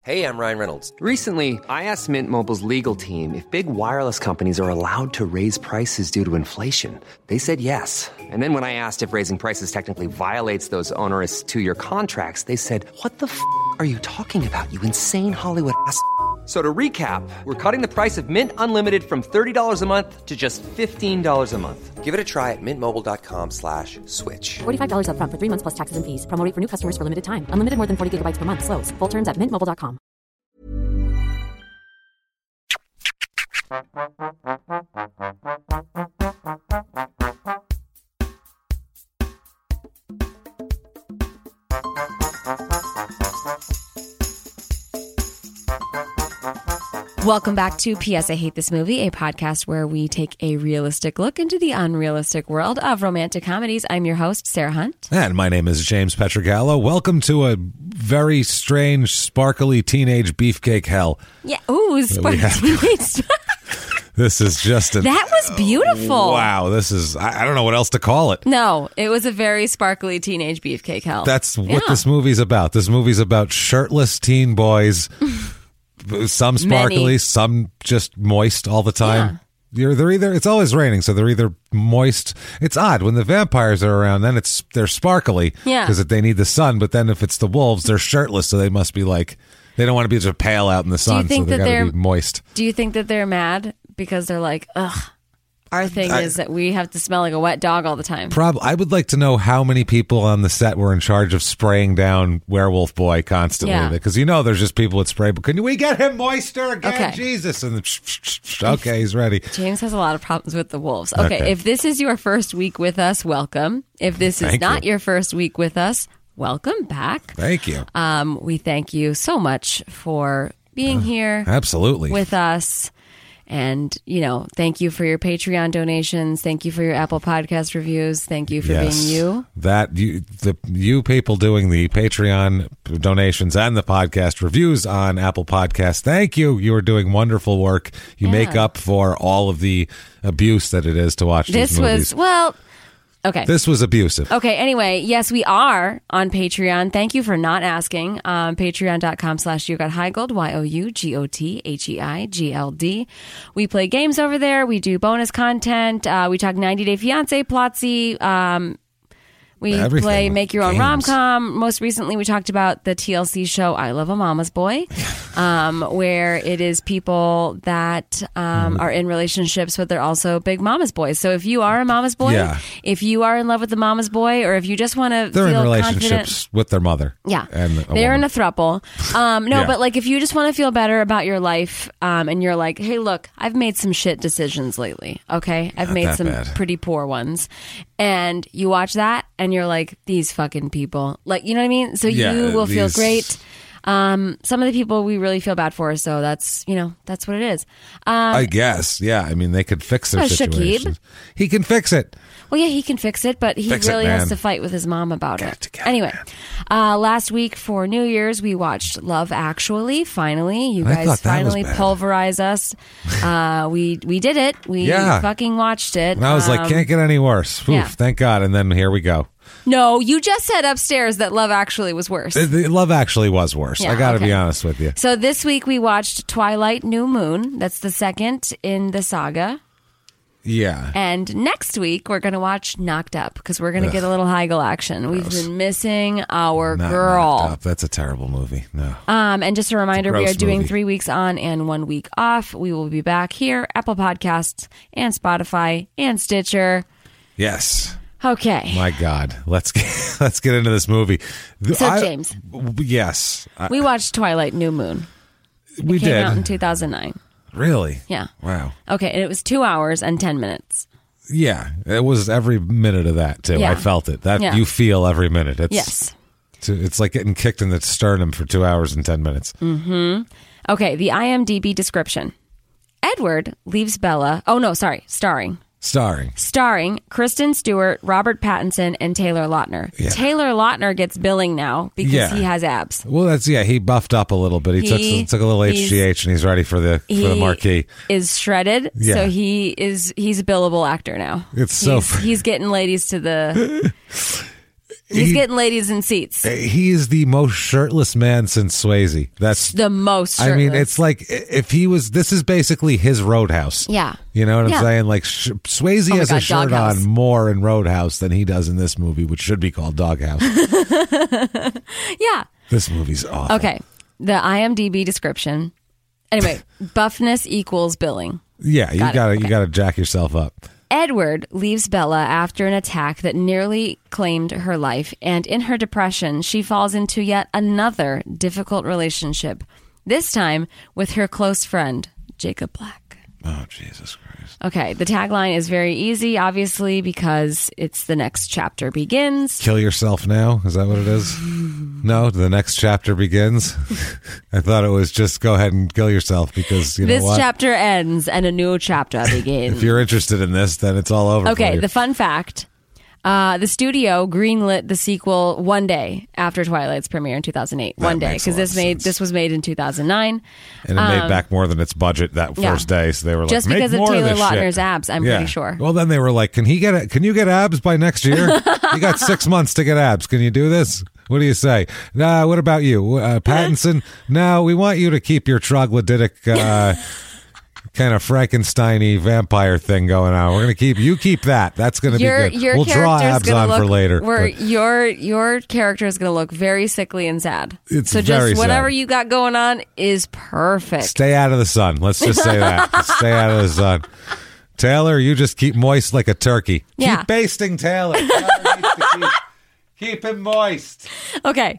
Hey, I'm Ryan Reynolds. Recently, I asked Mint Mobile's legal team if big wireless companies are allowed to raise prices due to inflation. They said yes. And then when I asked if raising prices technically violates those onerous two-year contracts, they said, "What the f*** are you talking about, you insane Hollywood ass?" So to recap, we're cutting the price of Mint Unlimited from $30 a month to just $15 a month. Give it a try at mintmobile.com/switch. $45 up front for 3 months plus taxes and fees. Promo rate for new customers for limited time. Unlimited more than 40 gigabytes per month. Slows full terms at mintmobile.com. Welcome back to P.S. I Hate This Movie, a podcast where we take a realistic look into the unrealistic world of romantic comedies. I'm your host, Sarah Hunt. And my name is James Petrogallo. Welcome to a very strange, sparkly teenage beefcake hell. Yeah, ooh, sparkly. This is just that was beautiful. Wow, this is, I don't know what else to call it. No, it was a very sparkly teenage beefcake hell. That's what this movie's about. This movie's about shirtless teen boys. Some sparkly, Many. some just moist all the time. Yeah. They're either, it's always raining, so they're either moist. It's odd when the vampires are around. Then they're sparkly, because they need the sun. But then if it's the wolves, they're shirtless, so they must be like, they don't want to be just pale out in the sun, so they got to be moist. Do you think that they're mad because they're like, ugh? Our thing is that we have to smell like a wet dog all the time. I would like to know how many people on the set were in charge of spraying down Werewolf Boy constantly. Because there's just people that spray, but can we get him moister again? Okay. Jesus. And okay, he's ready. James has a lot of problems with the wolves. Okay, if this is your first week with us, welcome. If this is not your first week with us, welcome back. Thank you. We thank you so much for being here. Absolutely. With us. And, thank you for your Patreon donations. Thank you for your Apple Podcast reviews. Thank you for being you. You people doing the Patreon donations and the podcast reviews on Apple Podcasts. Thank you. You are doing wonderful work. You make up for all of the abuse that it is to watch these movies. Okay. This was abusive. Okay. Anyway, yes, we are on Patreon. Thank you for not asking. Patreon.com/YouGotHeigold, YOUGOTHEIGIGLD. We play games over there. We do bonus content. We talk 90 Day Fiancé, Plotzy. We play Make Your Own Rom-Com. Most recently, we talked about the TLC show I Love a Mama's Boy, where it is people that are in relationships, but they're also big mama's boys. So if you are a mama's boy, if you are in love with the mama's boy, or if you just want to feel in relationships confident, with their mother. Yeah. And they're in a throuple. But like if you just want to feel better about your life and you're like, hey, look, I've made some shit decisions lately. Okay. I've made some pretty poor ones. And you watch that and you're like, these fucking people, like, you know what I mean? So you will feel great. Some of the people we really feel bad for, so that's what it is. I guess, yeah. I mean, they could fix their situation. Shakib. He can fix it. Well, yeah, he can fix it, but he really has to fight with his mom about it. Anyway, last week for New Year's, we watched Love Actually. Finally, you guys finally pulverized us. We did it. We fucking watched it. And I was like, can't get any worse. Oof, thank God. And then here we go. No, you just said upstairs that Love Actually was worse. Love Actually was worse. Yeah, I got to be honest with you. So this week we watched Twilight New Moon. That's the second in the saga. Yeah. And next week we're going to watch Knocked Up because we're going to get a little Heigl action. Gross. We've been missing our girl. Knocked Up. That's a terrible movie. No. And just a reminder, we are doing 3 weeks on and 1 week off. We will be back here, Apple Podcasts and Spotify and Stitcher. Yes. Okay. My God. Let's get into this movie. James. Yes. We watched Twilight New Moon. We did. It came out in 2009. Really? Yeah. Wow. Okay, and it was 2 hours and 10 minutes. Yeah, it was every minute of that too. Yeah. I felt it. You feel every minute. Yes. It's like getting kicked in the sternum for 2 hours and 10 minutes. Mm-hmm. Okay, the IMDb description. Edward leaves Bella. Oh, no, sorry. Starring Kristen Stewart, Robert Pattinson, and Taylor Lautner. Yeah. Taylor Lautner gets billing now because he has abs. Well, he buffed up a little bit. He took a little HGH and he's ready for the marquee. Is shredded, so he's a billable actor now. It's he's getting ladies to the. He's getting ladies in seats. He is the most shirtless man since Swayze. That's the most shirtless. I mean, it's like if he was, this is basically his Roadhouse. Yeah. You know what I'm saying? Like Swayze has a shirt Doghouse. on more in Roadhouse than he does in this movie, which should be called Doghouse. Yeah. This movie's awful. Okay. The IMDb description. Anyway, buffness equals billing. Yeah, you gotta jack yourself up. Edward leaves Bella after an attack that nearly claimed her life, and in her depression, she falls into yet another difficult relationship, this time with her close friend, Jacob Black. Oh, Jesus Christ. Okay, the tagline is very easy, obviously, because it's the next chapter begins. Kill yourself now? Is that what it is? No, the next chapter begins? I thought it was just go ahead and kill yourself because, you know this what? chapter ends and a new chapter begins. If you're interested in this, then it's all over for you. The fun fact. The studio greenlit the sequel one day after Twilight's premiere in 2008. One day, because this was made in 2009, and it made back more than its budget that first day. So they were like, just because of Taylor Lautner's abs, I'm pretty sure. Well, then they were like, Can you get abs by next year? You got 6 months to get abs. Can you do this? What do you say? Nah. What about you, Pattinson? No, we want you to keep your troglodytic. Kind of Frankenstein-y vampire thing going on. We're going to keep that. That's going to be good. We'll draw abs on for later. Your character is going to look very sickly and sad. It's so very just whatever sad. You got going on is perfect. Stay out of the sun. Let's just say that. Stay out of the sun. Taylor, you just keep moist like a turkey. Yeah. Keep basting Taylor. Keep him moist. Okay.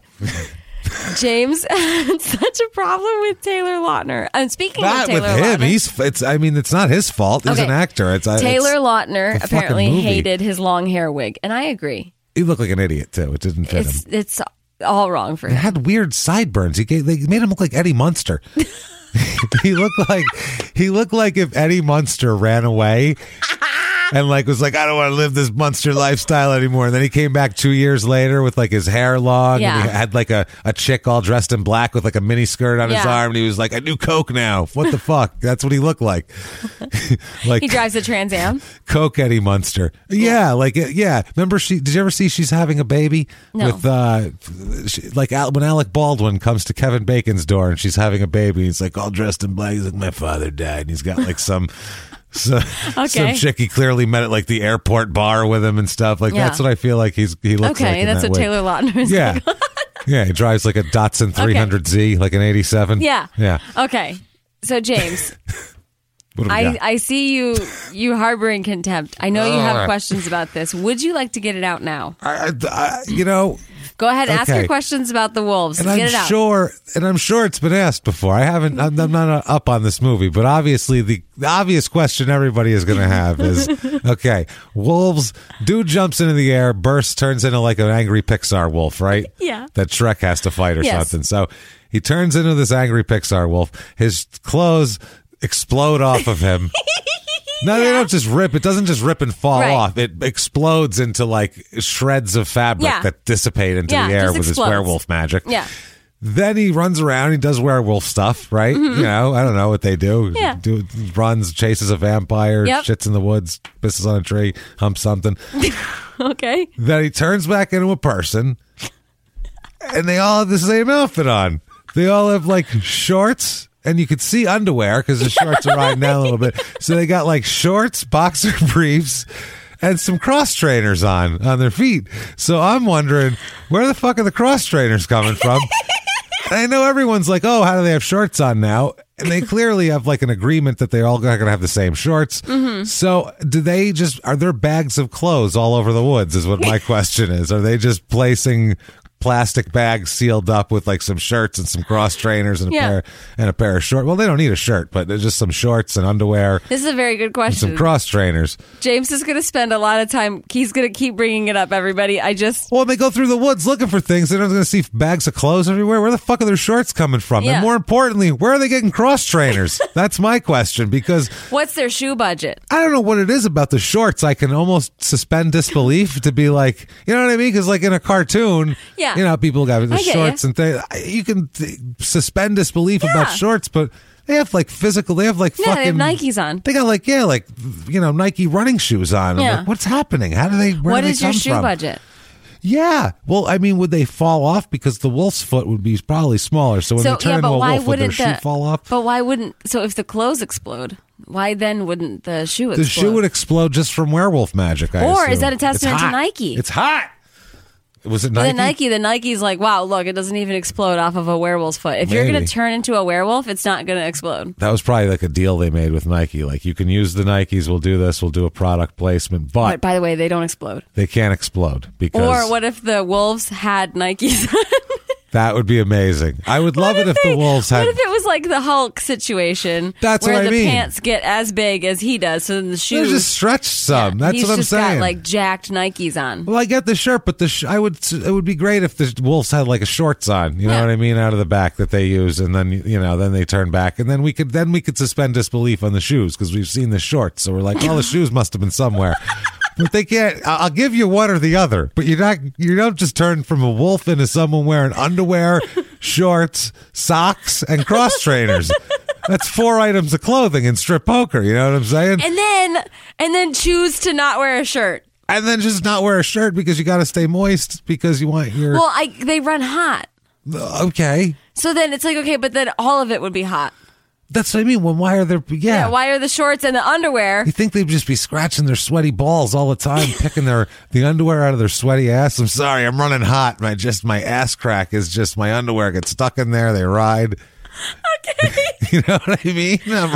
James had such a problem with Taylor Lautner. And speaking not of Taylor with him. Lautner, it's not his fault. He's an actor. Taylor Lautner apparently hated his long hair wig, and I agree. He looked like an idiot too. It didn't fit him. It's all wrong for him. He had weird sideburns. They made him look like Eddie Munster. He looked like if Eddie Munster ran away and was like, I don't want to live this Munster lifestyle anymore. And then he came back 2 years later with his hair long and he had a chick all dressed in black with a mini skirt on his arm. And he was like, I do coke now. What the fuck? That's what he looked like. He drives a Trans Am. Coke Eddie Munster. Yeah. Remember did you ever see She's Having a Baby? No. With when Alec Baldwin comes to Kevin Bacon's door and she's having a baby. He's like all dressed in black. He's like, my father died. And he's got some chick he clearly met at the airport bar with him and stuff. That's what I feel like he looks like. Okay, that's what Taylor Lautner is. Yeah. Yeah, he drives like a Datsun 300Z, like an 87. Yeah. Yeah. Okay. So James, I see you harboring contempt. I know you have questions about this. Would you like to get it out now? Go ahead and ask your questions about the wolves. And get it out. I'm sure it's been asked before. I'm not up on this movie, but obviously the obvious question everybody is going to have is, okay, wolves, dude jumps into the air, bursts, turns into an angry Pixar wolf, right? Yeah. That Shrek has to fight or something. So he turns into this angry Pixar wolf. His clothes explode off of him. No, they don't just rip. It doesn't just rip and fall off. It explodes into shreds of fabric that dissipate into the air with his werewolf magic. Yeah. Then he runs around. He does werewolf stuff, right? Mm-hmm. I don't know what they do. Yeah. Runs, chases a vampire, shits in the woods, pisses on a tree, humps something. Okay. Then he turns back into a person, and they all have the same outfit on. They all have shorts. And you could see underwear because the shorts are riding down a little bit. So they got shorts, boxer briefs, and some cross trainers on their feet. So I'm wondering, where the fuck are the cross trainers coming from? And I know everyone's like, oh, how do they have shorts on now? And they clearly have an agreement that they're all going to have the same shorts. Mm-hmm. So are there bags of clothes all over the woods is what my question is. Are they just placing plastic bags sealed up with some shirts and some cross trainers and a pair of shorts? Well, they don't need a shirt, but there's just some shorts and underwear. This is a very good question. And some cross trainers. James is going to spend a lot of time. He's going to keep bringing it up, everybody. Well, they go through the woods looking for things. They're not going to see bags of clothes everywhere. Where the fuck are their shorts coming from? Yeah. And more importantly, where are they getting cross trainers? That's my question, because what's their shoe budget? I don't know what it is about the shorts. I can almost suspend disbelief to be you know what I mean? Because in a cartoon, people got the shorts and things. You can suspend disbelief about shorts, but they have physical. They have fucking. They have Nikes on. They got Nike running shoes on. Yeah. I'm what's happening? How do they? What is your shoe budget? Yeah. Well, I mean, would they fall off? Because the wolf's foot would be probably smaller. So when they turn into a wolf, would their shoe fall off? But why wouldn't... So if the clothes explode, why then wouldn't the shoe explode? The shoe would explode just from werewolf magic, I Or assume. is that a testament to Nike? It's hot. Was it Nike? The Nike's like, wow, look, it doesn't even explode off of a werewolf's foot. If you're going to turn into a werewolf, it's not going to explode. That was probably like a deal they made with Nike. Like, you can use the Nikes, we'll do this, we'll do a product placement, but by the way, they don't explode. They can't explode because... Or what if the wolves had Nikes on? That would be amazing. I would love it if the wolves had... What if it was like the Hulk situation? That's where what I mean. The pants get as big as he does, so then the shoes... They're just stretched some. Yeah, That's what I'm saying. He's just got like jacked Nikes on. Well, I get the shirt, but it would be great if the wolves had like a shorts on. You know what I mean, out of the back that they use, and then then they turn back, and then we could suspend disbelief on the shoes because we've seen the shorts, so we're like, oh, the shoes must have been somewhere. But they can't. I'll give you one or the other. But you don't just turn from a wolf into someone wearing underwear, shorts, socks, and cross trainers. That's 4 items of clothing in strip poker. You know what I'm saying? And then choose to not wear a shirt. And then just not wear a shirt because you got to stay moist because you want your. Well, they run hot. Okay. So then it's like, okay, but then all of it would be hot. That's what I mean. Well, why are there? Yeah. Why are the shorts and the underwear? You think they'd just be scratching their sweaty balls all the time, picking the underwear out of their sweaty ass? I'm sorry, I'm running hot. My ass crack is just my underwear gets stuck in there. They ride. Okay. You know what I mean? Uncle,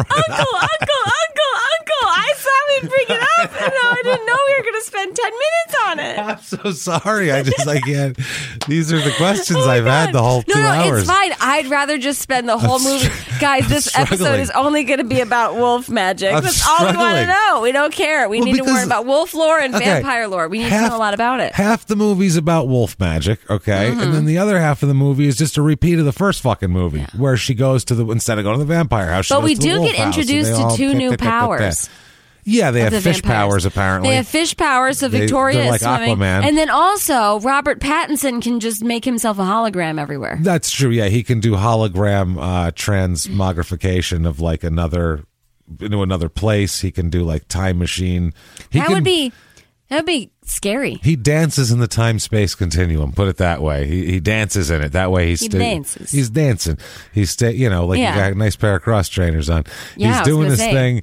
I saw me bring it up, and I didn't know we were going to spend 10 minutes on it. I'm so sorry. I can't. These are the questions I've had the whole 2 hours. It's fine. I'd rather just spend the whole movie. Guys, this episode is only going to be about wolf magic. That's all we want to know. We don't care. We need to learn about wolf lore and vampire lore. We need to know a lot about it. Half the movie's about wolf magic, okay? And then the other half of the movie is just a repeat of the first fucking movie, where she goes to instead of going to the vampire house, but we do get introduced to 2 new powers. Yeah, they have fish powers, apparently. They have fish powers, so Victoria is like swimming. Aquaman. And then also, Robert Pattinson can just make himself a hologram everywhere. That's true, yeah. He can do hologram transmogrification of like another place. He can do like time machine. That would be scary. He dances in the time-space continuum, put it that way. He dances in it. That way he dances. He's dancing. He's he got a nice pair of cross trainers on. Yeah, he's doing his thing.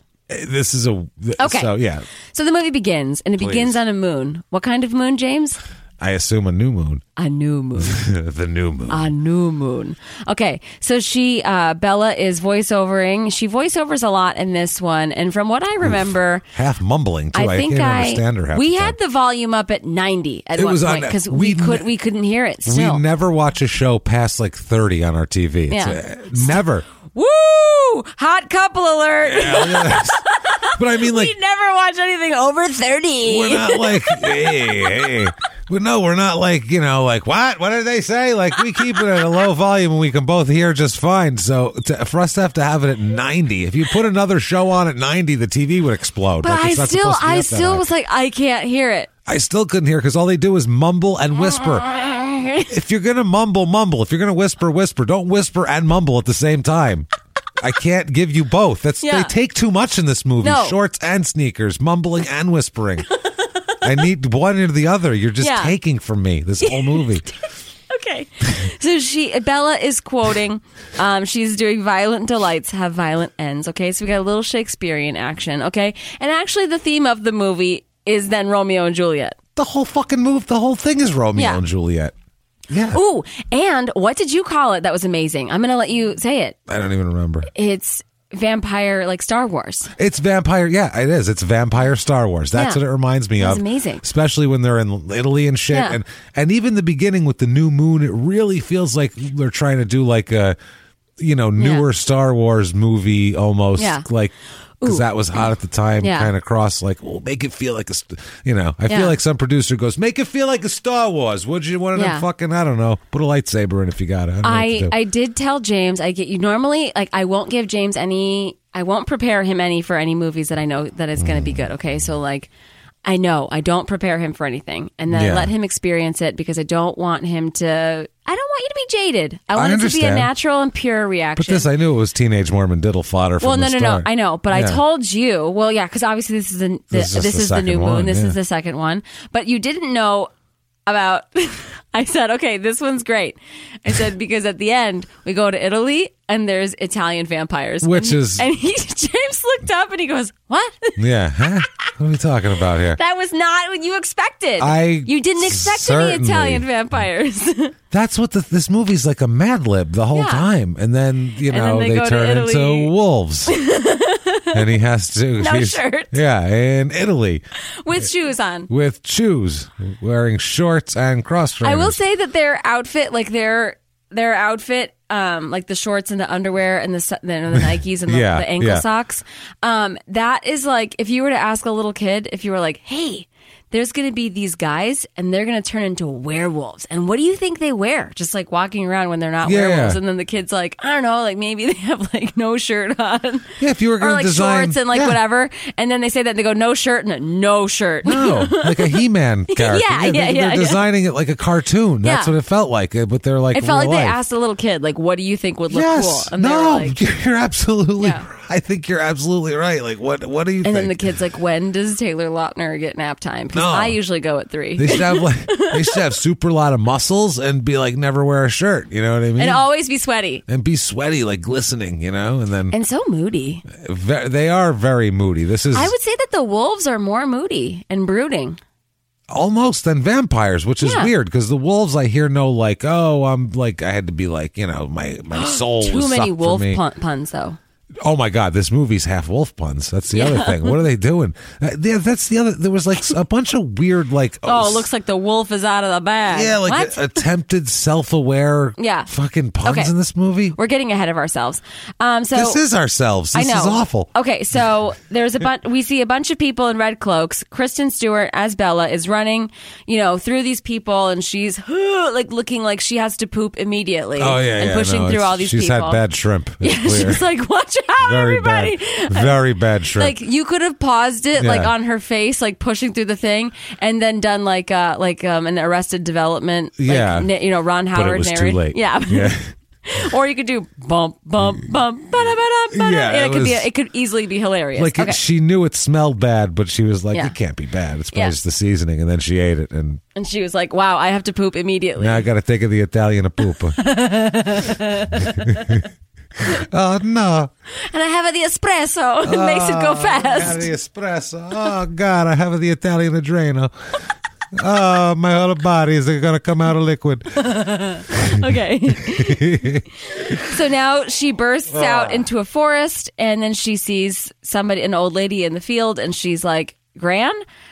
This is okay. So, yeah. So the movie begins, and it begins on a moon. What kind of moon, James? I assume a new moon. A new moon. The new moon. A new moon. Okay, so Bella is voiceovering. She voiceovers a lot in this one, and from what I remember... half mumbling, too. I can't understand her half We the time. had the volume up at 90 at one point, because we couldn't hear it still. We never watch a show past like 30 on our TV. Never. Woo! Hot couple alert. Yeah. But I mean, like, we never watch anything over 30. We're not like, hey. But no, we're not like, like, what? What did they say? Like, we keep it at a low volume and we can both hear just fine. So for us to have it at 90, if you put another show on at 90, the TV would explode. But like, I still was like, I can't hear it. I still couldn't hear because all they do is mumble and whisper. If you're going to mumble. If you're going to whisper. Don't whisper and mumble at the same time. I can't give you both. They take too much in this movie. No. Shorts and sneakers, mumbling and whispering. I need one or the other. You're just taking from me this whole movie. Okay. So Bella is quoting, she's doing violent delights have violent ends. Okay. So we got a little Shakespearean action. Okay. And actually the theme of the movie is then Romeo and Juliet. The whole fucking the whole thing is Romeo and Juliet. Yeah. Ooh, and what did you call it that was amazing? I'm going to let you say it. I don't even remember. It's vampire, like Star Wars. It's vampire. Yeah, it is. It's vampire Star Wars. That's what it reminds me of. It's amazing. Especially when they're in Italy and shit. Yeah. And even the beginning with the new moon, it really feels like they're trying to do like a, newer Star Wars movie almost. Yeah. Like, because that was hot at the time, kind of cross, like, make it feel like I feel like some producer goes, make it feel like a Star Wars. Would you want to fucking, I don't know, put a lightsaber in if you got it. I did tell James, normally, like, I won't give James I won't prepare him for any movies that I know that is going to be good, okay? So, like, I don't prepare him for anything. And then I let him experience it because I don't want him to... I don't want you to be jaded. I want it to be a natural and pure reaction. But this, I knew it was teenage Mormon diddle fodder from the start. No, I know. But I told you, because obviously this is the new moon. This is the second one. But you didn't know about, I said, okay, this one's great. I said, because at the end, we go to Italy and there's Italian vampires. Which James looked up and he goes, what? Yeah. Huh? What are we talking about here? That was not what you expected. You didn't expect any Italian vampires. That's what this movie's like, a Mad Lib the whole time. And then, they turn into wolves. And he has to. No shirt. Yeah, in Italy. With shoes on. With shoes. Wearing shorts and cross trainers. I will say that their outfit, like their outfit, like the shorts and the underwear and the Nikes and the ankle socks, that is like, if you were to ask a little kid, if you were like, hey, there's going to be these guys and they're going to turn into werewolves. And what do you think they wear? Just like walking around when they're not werewolves. And then the kid's like, I don't know, like maybe they have like no shirt on. Yeah, if you were going to like design shorts and like whatever. And then they say that and they go, no shirt and no shirt. No, like a He-Man character. They're designing it like a cartoon. That's what it felt like. But they're like, it felt like they asked a little kid, like, what do you think would look cool? And you're absolutely right. I think you're absolutely right. Like, what do you think? And then the kid's like, when does Taylor Lautner get nap time? Because I usually go at 3. They should have super lot of muscles and be like, never wear a shirt. You know what I mean? And always be sweaty. And be sweaty, like glistening, and so moody. They are very moody. I would say that the wolves are more moody and brooding. Almost than vampires, which is weird because the wolves I hear like, oh, I'm like, I had to be like, my soul was too many wolf puns though. Oh my God, this movie's half wolf puns. That's the other thing. What are they doing? That's the other. There was like a bunch of weird like. Oh, it looks like the wolf is out of the bag. Yeah, like attempted self-aware. Fucking puns in this movie. We're getting ahead of ourselves. So this is ourselves. This is awful. Okay, so there's we see a bunch of people in red cloaks. Kristen Stewart as Bella is running, through these people, and she's like looking like she has to poop immediately. Oh yeah, and pushing through all these people. She's had bad shrimp. She's like, watch out, everybody. Very bad shrimp. Like you could have paused it like on her face, like pushing through the thing, and then done like an Arrested Development. Ron Howard. But it was too late. Yeah. Or you could do bump, bump, bump, ba-da-ba-da-ba-da. Yeah, it could easily be hilarious. Like she knew it smelled bad, but she was like, it can't be bad. It's probably just the seasoning. And then she ate it. And she was like, wow, I have to poop immediately. Now I got to think of the Italian poop. Oh, no. And I have the espresso. It makes it go fast. I have the espresso. Oh, God, I have the Italian Adreno. Oh, my whole body is going to come out of liquid. Okay. So now she bursts out into a forest, and then she sees an old lady in the field, and she's like, Gran?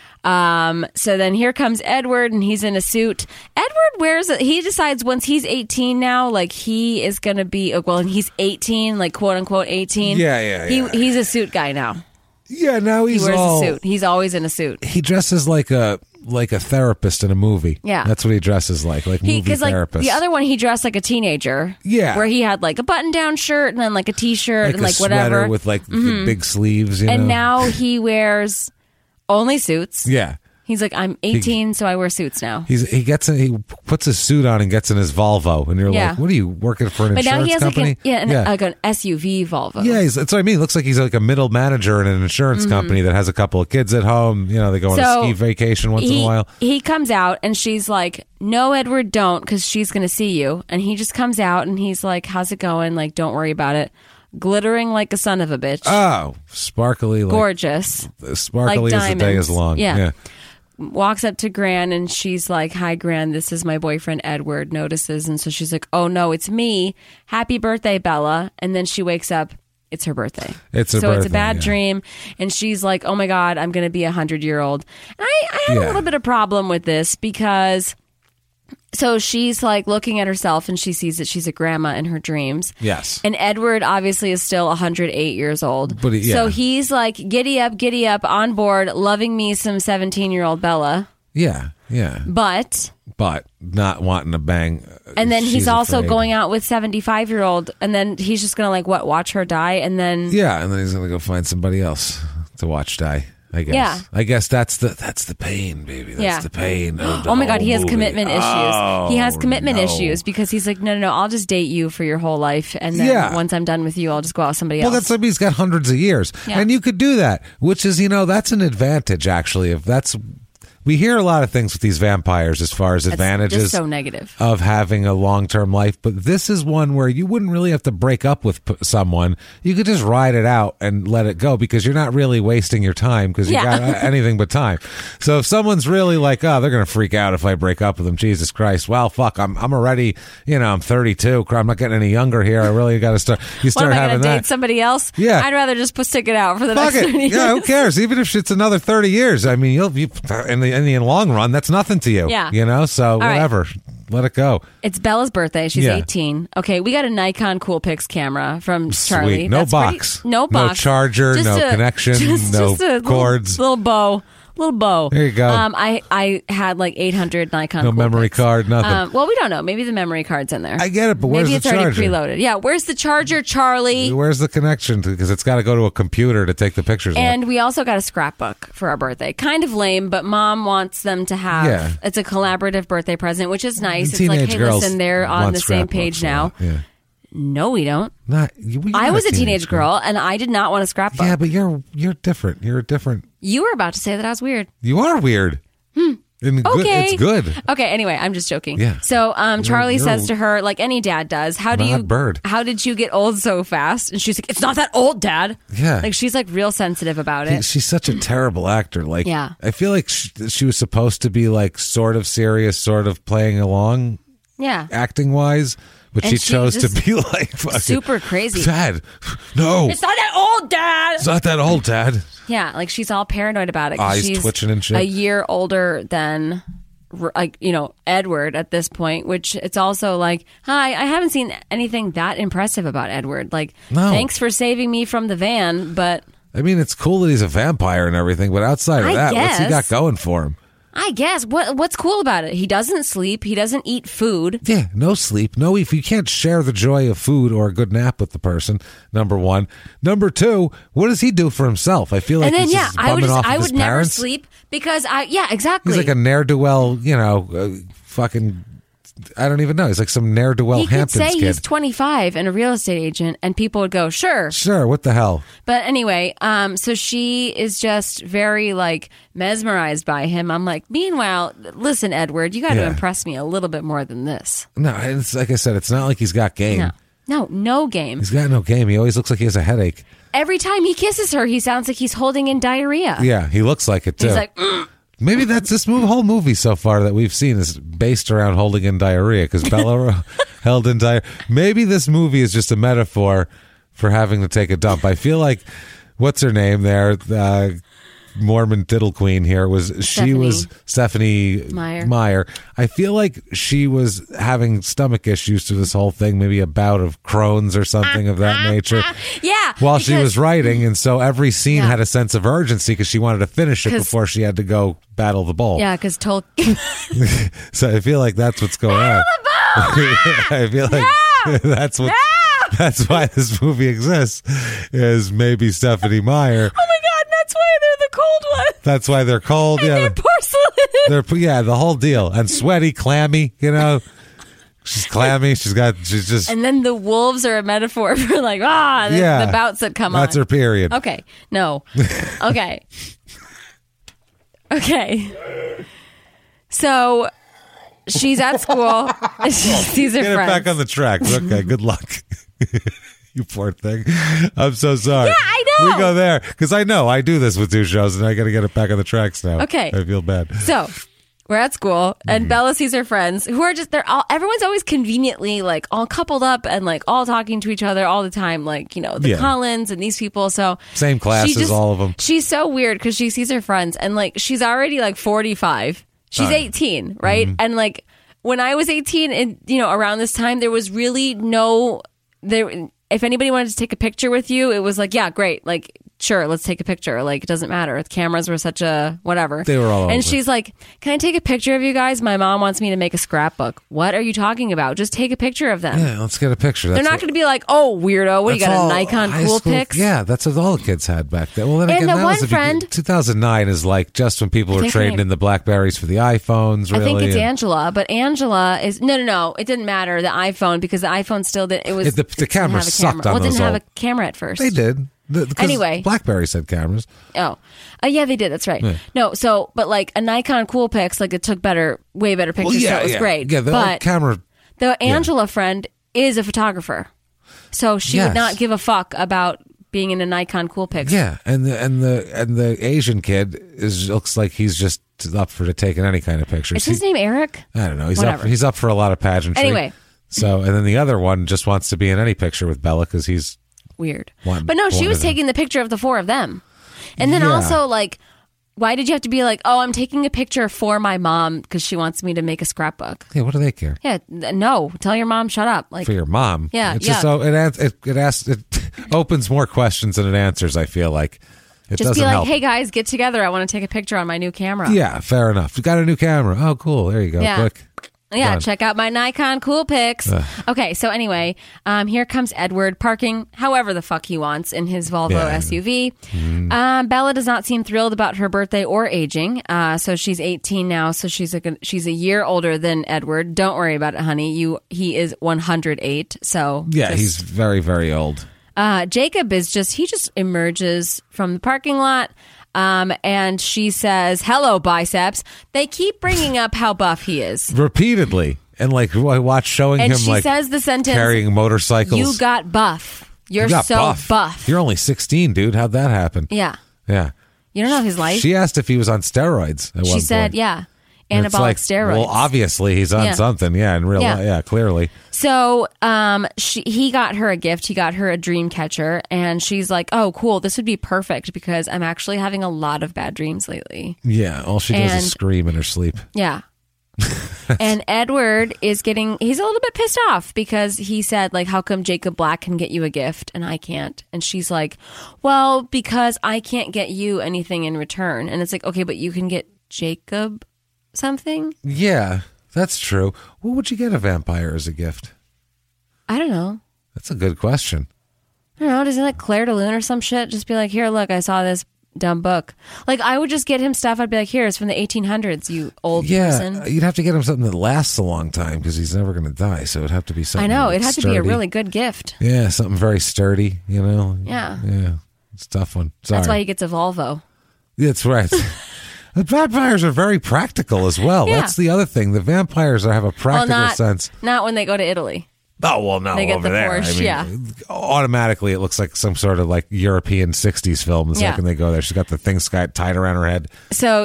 So then here comes Edward, and he's in a suit. Edward he decides once he's 18 now, like he is going to be, and he's 18, like quote unquote 18. Yeah. He's a suit guy now. Yeah, now he wears a suit. He's always in a suit. He dresses like a therapist in a movie. Yeah. That's what he dresses like movie therapist. Like, the other one, he dressed like a teenager. Yeah. Where he had like a button-down shirt and then like a t-shirt and like whatever. Sweater with like the big sleeves, And now he wears only suits. Yeah. He's like, I'm 18, so I wear suits now. He puts his suit on and gets in his Volvo, and you're like, what are you working for an insurance company? Like an SUV Volvo. Yeah, that's what I mean. It looks like he's like a middle manager in an insurance company that has a couple of kids at home. They go on a ski vacation once in a while. He comes out, and she's like, no, Edward, don't, because she's going to see you. And he just comes out, and he's like, how's it going? Like, don't worry about it. Glittering like a son of a bitch. Oh, sparkly. Gorgeous. Sparkly as the day is long. Yeah. Walks up to Gran, and she's like, hi, Gran, this is my boyfriend, Edward. Notices, and so she's like, oh, no, it's me. Happy birthday, Bella. And then she wakes up. It's her birthday. It's a bad dream. And she's like, oh, my God, I'm going to be 100-year-old. And I had a little bit of problem with this because... So she's like looking at herself, and she sees that she's a grandma in her dreams. Yes. And Edward obviously is still 108 years old. So he's like, giddy up, on board, loving me some 17-year-old Bella. Yeah. But not wanting to bang. And then he's also going out with 75-year-old, and then he's just going to watch her die, and then... Yeah, and then he's going to go find somebody else to watch die. I guess. Yeah. I guess that's the pain, baby. That's the pain. Oh my God, he has commitment issues. He has commitment issues because he's like, no, I'll just date you for your whole life, and then once I'm done with you, I'll just go out with somebody else. Well, that's like he's got hundreds of years, and you could do that, which is that's an advantage actually. If that's we hear a lot of things with these vampires as far as advantages just so negative of having a long-term life, but this is one where you wouldn't really have to break up with someone. You could just ride it out and let it go because you're not really wasting your time because you got anything but time. So if someone's really like, oh, they're going to freak out if I break up with them, Jesus Christ, well, fuck, I'm already, I'm 32. I'm not getting any younger here. I really got to start. You start having that. Date somebody else? Yeah. I'd rather just stick it out for the fuck next 30 years. Yeah, who cares? Even if it's another 30 years. I mean, you'll in the long run, that's nothing to you. Yeah. So all whatever. Right. Let it go. It's Bella's birthday. She's 18. Okay, we got a Nikon Coolpix camera from Charlie. Sweet. No box. No box. No charger, connection, no cords. Little bow. There you go. I had like 800 Nikon. No memory card, nothing. Well, we don't know. Maybe the memory card's in there. I get it, but where's the charger? Maybe it's already preloaded. Yeah, where's the charger, Charlie? Where's the connection? Because it's got to go to a computer to take the pictures. And we also got a scrapbook for our birthday. Kind of lame, but Mom wants them to have. Yeah. It's a collaborative birthday present, which is nice. It's like, hey, listen, they're on the same page now. Yeah. No, we don't. I was a teenage girl, and I did not want a scrapbook. Yeah, but you're different. You're different. You were about to say that I was weird. You are weird. Okay. It's good. Okay, anyway, I'm just joking. Yeah. So Charlie says to her, like any dad does, how did you get old so fast? And she's like, it's not that old, Dad. Yeah. Like she's like real sensitive about it. She's such a terrible actor. Like, I feel like she was supposed to be like sort of serious, sort of playing along. Yeah. Acting wise. But she chose to be like super crazy. Dad, no. It's not that old, Dad. It's not that old, Dad. Yeah, like she's all paranoid about it. Eyes she's twitching and shit. A year older than, Edward at this point, which it's also like, hi, I haven't seen anything that impressive about Edward. Like, thanks for saving me from the van, but... I mean, it's cool that he's a vampire and everything, but outside of that, what's he got going for him? I guess. What's cool about it? He doesn't sleep. He doesn't eat food. Yeah, no sleep. No, if you can't share the joy of food or a good nap with the person, number one. Number two, what does he do for himself? I feel like he's just bumming off of his would never parents. sleep because exactly. He's like a ne'er-do-well, fucking... I don't even know. He's like some ne'er-do-well Hamptons kid. He could say he's 25 and a real estate agent, and people would go, sure. Sure, what the hell? But anyway, so she is just very, like, mesmerized by him. I'm like, meanwhile, listen, Edward, you got to impress me a little bit more than this. No, it's like I said, it's not like he's got game. No game. He's got no game. He always looks like he has a headache. Every time he kisses her, he sounds like he's holding in diarrhea. Yeah, he looks like it, too. He's like, Maybe that's this whole movie so far that we've seen is based around holding in diarrhea because Bella held in diarrhea. Maybe this movie is just a metaphor for having to take a dump. I feel like, what's her name there? Mormon Diddle Queen here was Stephanie Meyer. I feel like she was having stomach issues to this whole thing, maybe a bout of Crohn's or something of that nature. Yeah. While she was writing, and so every scene had a sense of urgency because she wanted to finish it before she had to go battle the bull. Yeah, because So I feel like that's what's going on. I feel like that's what. That's why this movie exists. Is maybe Stephanie Meyer. Oh my God, that's why they're the cold ones. That's why they're cold. And they're porcelain. They're the whole deal. And sweaty, clammy. She's clammy. She's just. And then the wolves are a metaphor for like the bouts that come on. That's her period. Okay, no. Okay. Okay. So she's at school. She sees her friends. Get it back on the track. Okay, good luck. You poor thing. I'm so sorry. Yeah, I know. We go there because I know I do this with two shows and I got to get it back on the tracks now. Okay. I feel bad. So we're at school and Bella sees her friends who are everyone's always conveniently like all coupled up and like all talking to each other all the time. Like, the Collins and these people. So same classes, all of them. She's so weird because she sees her friends and like she's already like 45. She's 18, right? Mm-hmm. And like when I was 18 and, around this time, there was really if anybody wanted to take a picture with you, it was like, yeah, great. Like, sure, let's take a picture. Like, it doesn't matter. The cameras were such a whatever. They were all over. And she's like, can I take a picture of you guys? My mom wants me to make a scrapbook. What are you talking about? Just take a picture of them. Yeah, let's get a picture. They're not going to be like, oh, weirdo. What, you got a Nikon Coolpix? Yeah, that's what all the kids had back then. Well, then and again, the one friend, 2009 is like just when people were trading in the Blackberries for the iPhones, really. I think it's Angela, but Angela is, no, it didn't matter, the iPhone, because the iPhone still did, it was, the camera sucked on those. Well, it didn't have a camera at first. They did. Anyway. BlackBerry had cameras. Oh. Yeah, they did. That's right. Yeah. No, so, but like a Nikon Coolpix, like it took way better pictures, so it was great. Yeah, the camera. The Angela friend is a photographer. So she would not give a fuck about being in a Nikon Coolpix. Yeah, and the Asian kid looks like he's just up for taking any kind of pictures. Is his name Eric? I don't know. He's up for a lot of pageantry. Anyway. So, and then the other one just wants to be in any picture with Bella because he's weird. But no, she was taking the picture of the four of them. And then also, like, why did you have to be like, oh, I'm taking a picture for my mom because she wants me to make a scrapbook? Yeah, what do they care? Yeah, no. Tell your mom, shut up. Like, for your mom? Yeah, it's just so it opens more questions than it answers. I feel like it just doesn't be like, help. hey guys, get together. I want to take a picture on my new camera. Yeah, fair enough. You got a new camera? Oh, cool. There you go. Yeah. Quick. Yeah, Done. check out my Nikon Coolpix. Okay, so anyway, here comes Edward parking however the fuck he wants in his Volvo SUV. Bella does not seem thrilled about her birthday or aging. So she's 18 now, so she's a year older than Edward. Don't worry about it, honey. He is 108. So yeah, he's very, very old. Jacob he just emerges from the parking lot. And she says, hello, biceps. They keep bringing up how buff he is. Repeatedly. And like, I watch showing and him she like says the sentence, carrying motorcycles. You got buff. You're so buff. You're only 16, dude. How'd that happen? Yeah. Yeah. You don't know his life? She asked if he was on steroids at one point. She said, yeah. Anabolic steroids. Well, obviously he's on something. Yeah, in real life. Yeah, clearly. So he got her a gift. He got her a dream catcher. And she's like, oh, cool. This would be perfect because I'm actually having a lot of bad dreams lately. Yeah, all she does is scream in her sleep. Yeah. And Edward he's a little bit pissed off because he said, like, how come Jacob Black can get you a gift and I can't? And she's like, well, because I can't get you anything in return. And it's like, okay, but you can get Jacob something? Yeah, that's true. What would you get a vampire as a gift? I don't know. That's a good question. I don't know. Does he like Claire de Lune or some shit? Just be like, here, look, I saw this dumb book. Like, I would just get him stuff. I'd be like, here, it's from the 1800s, you old person. Yeah, you'd have to get him something that lasts a long time because he's never going to die. So it'd have to be something. I know. It'd have sturdy. to be a really good gift. Yeah, something very sturdy, you know? Yeah. Yeah. It's a tough one. Sorry. That's why he gets a Volvo. That's right. The vampires are very practical as well. Yeah. That's the other thing. The vampires have a practical sense. Not when they go to Italy. Oh, well, no, they get over the there. Porsche, Automatically, it looks like some sort of like European 60s film the second they go there. She's got the thing tied around her head. So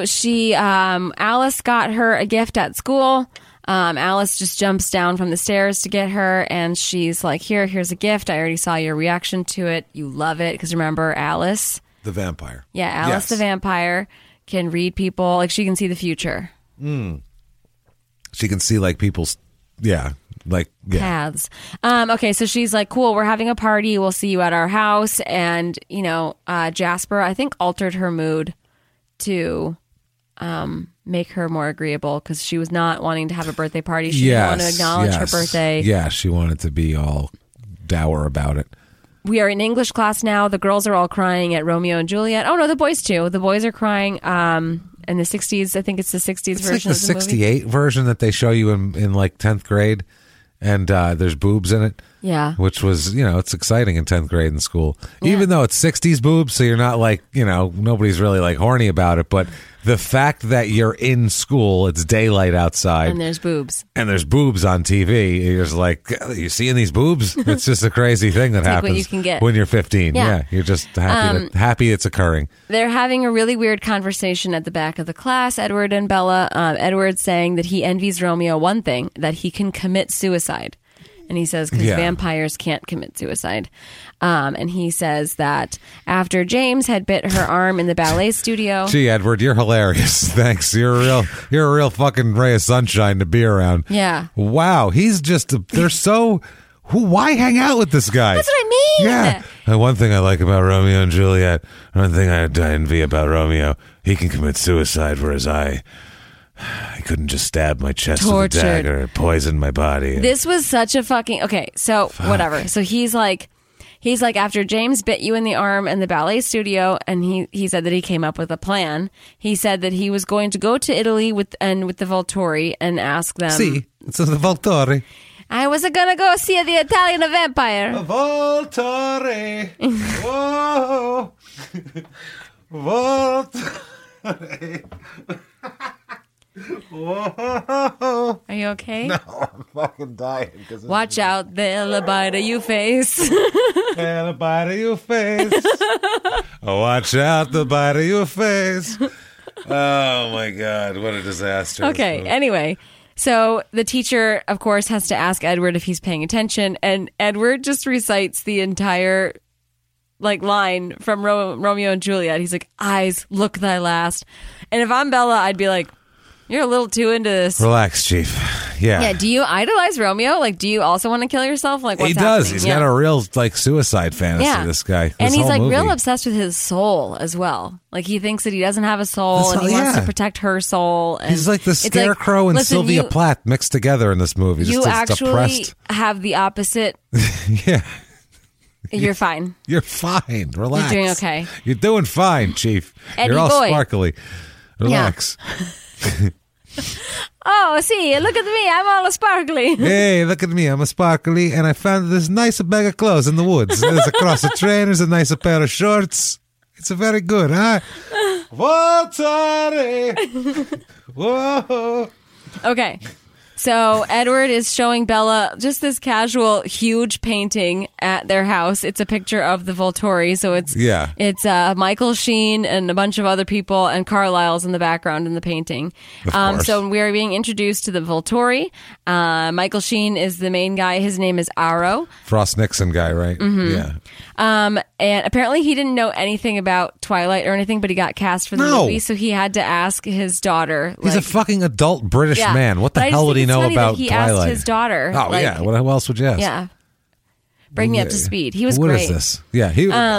Alice got her a gift at school. Alice just jumps down from the stairs to get her, and she's like, here's a gift. I already saw your reaction to it. You love it. Because remember, Alice? The vampire. Yeah, Alice the vampire can read people. Like, she can see the future. She can see like people's, paths. Okay, so she's like, cool, we're having a party. We'll see you at our house. And, Jasper, I think, altered her mood to make her more agreeable because she was not wanting to have a birthday party. She didn't want to acknowledge her birthday. Yeah, she wanted to be all dour about it. We are in English class now. The girls are all crying at Romeo and Juliet. Oh, no, the boys too. The boys are crying in the 60s. I think it's the 60s version like the of the 68 movie. Version that they show you in like 10th grade. And there's boobs in it. Yeah. Which was, it's exciting in 10th grade in school. Yeah. Even though it's 60s boobs, so you're not like, nobody's really like horny about it. But the fact that you're in school, it's daylight outside. And there's boobs. And there's boobs on TV. You're just like, you seeing these boobs? It's just a crazy thing that happens what you can get. when you're 15. Yeah. You're just happy it's occurring. They're having a really weird conversation at the back of the class, Edward and Bella. Edward's saying that he envies Romeo one thing, that he can commit suicide. And he says, because vampires can't commit suicide. And he says that after James had bit her arm in the ballet studio. Gee, Edward, you're hilarious. Thanks. You're a real fucking ray of sunshine to be around. Yeah. Wow. He's just, why hang out with this guy? That's what I mean. Yeah. And one thing I like about Romeo and Juliet, one thing I envy about Romeo, he can commit suicide, whereas I couldn't just stab my chest with a dagger and poison my body. This was such a fucking... Okay, so whatever. So he's like, after James bit you in the arm in the ballet studio, and he said that he came up with a plan. He said that he was going to go to Italy with the Volturi and ask them... See, it's the Volturi. I was going to go see the Italian vampire. Voltare. Whoa. Voltare. Whoa. Are you okay? No, I'm fucking dying. Watch out, they'll bite you face. They'll bite you face. Watch out, the bite of your face. Oh my God, what a disaster. Okay, anyway. So the teacher, of course, has to ask Edward if he's paying attention, and Edward just recites the entire line from Romeo and Juliet. He's like, eyes, look thy last. And if I'm Bella, I'd be like, you're a little too into this. Relax, Chief. Yeah. Yeah. Do you idolize Romeo? Do you also want to kill yourself? What's he does. happening? He's got a real suicide fantasy. This guy, and he's real obsessed with his soul as well. He thinks that he doesn't have a soul, and he wants to protect her soul. And he's like the Scarecrow and Sylvia Plath mixed together in this movie. You actually have the opposite. Yeah. You're fine. You're fine. Relax. You're doing okay. You're doing fine, Chief. Eddie You're all boy. sparkly. Relax. Yeah. Oh, see, look at me. I'm all sparkly. Hey, look at me. I'm a sparkly, and I found this nice bag of clothes in the woods. There's a cross of trainers, a nice pair of shorts. It's a very good, huh? Whoa. Okay. So Edward is showing Bella just this casual, huge painting at their house. It's a picture of the Volturi. So it's Michael Sheen and a bunch of other people, and Carlisle's in the background in the painting. So we are being introduced to the Volturi. Michael Sheen is the main guy. His name is Aro. Frost Nixon guy, right? Mm-hmm. Yeah. And apparently he didn't know anything about Twilight or anything, but he got cast for the movie, so he had to ask his daughter. He's a fucking adult British man. What the hell would he know about he Twilight? Asked his daughter. Oh, yeah. What else would you ask? Yeah. Bring me up to speed. He was great. What is this? Yeah,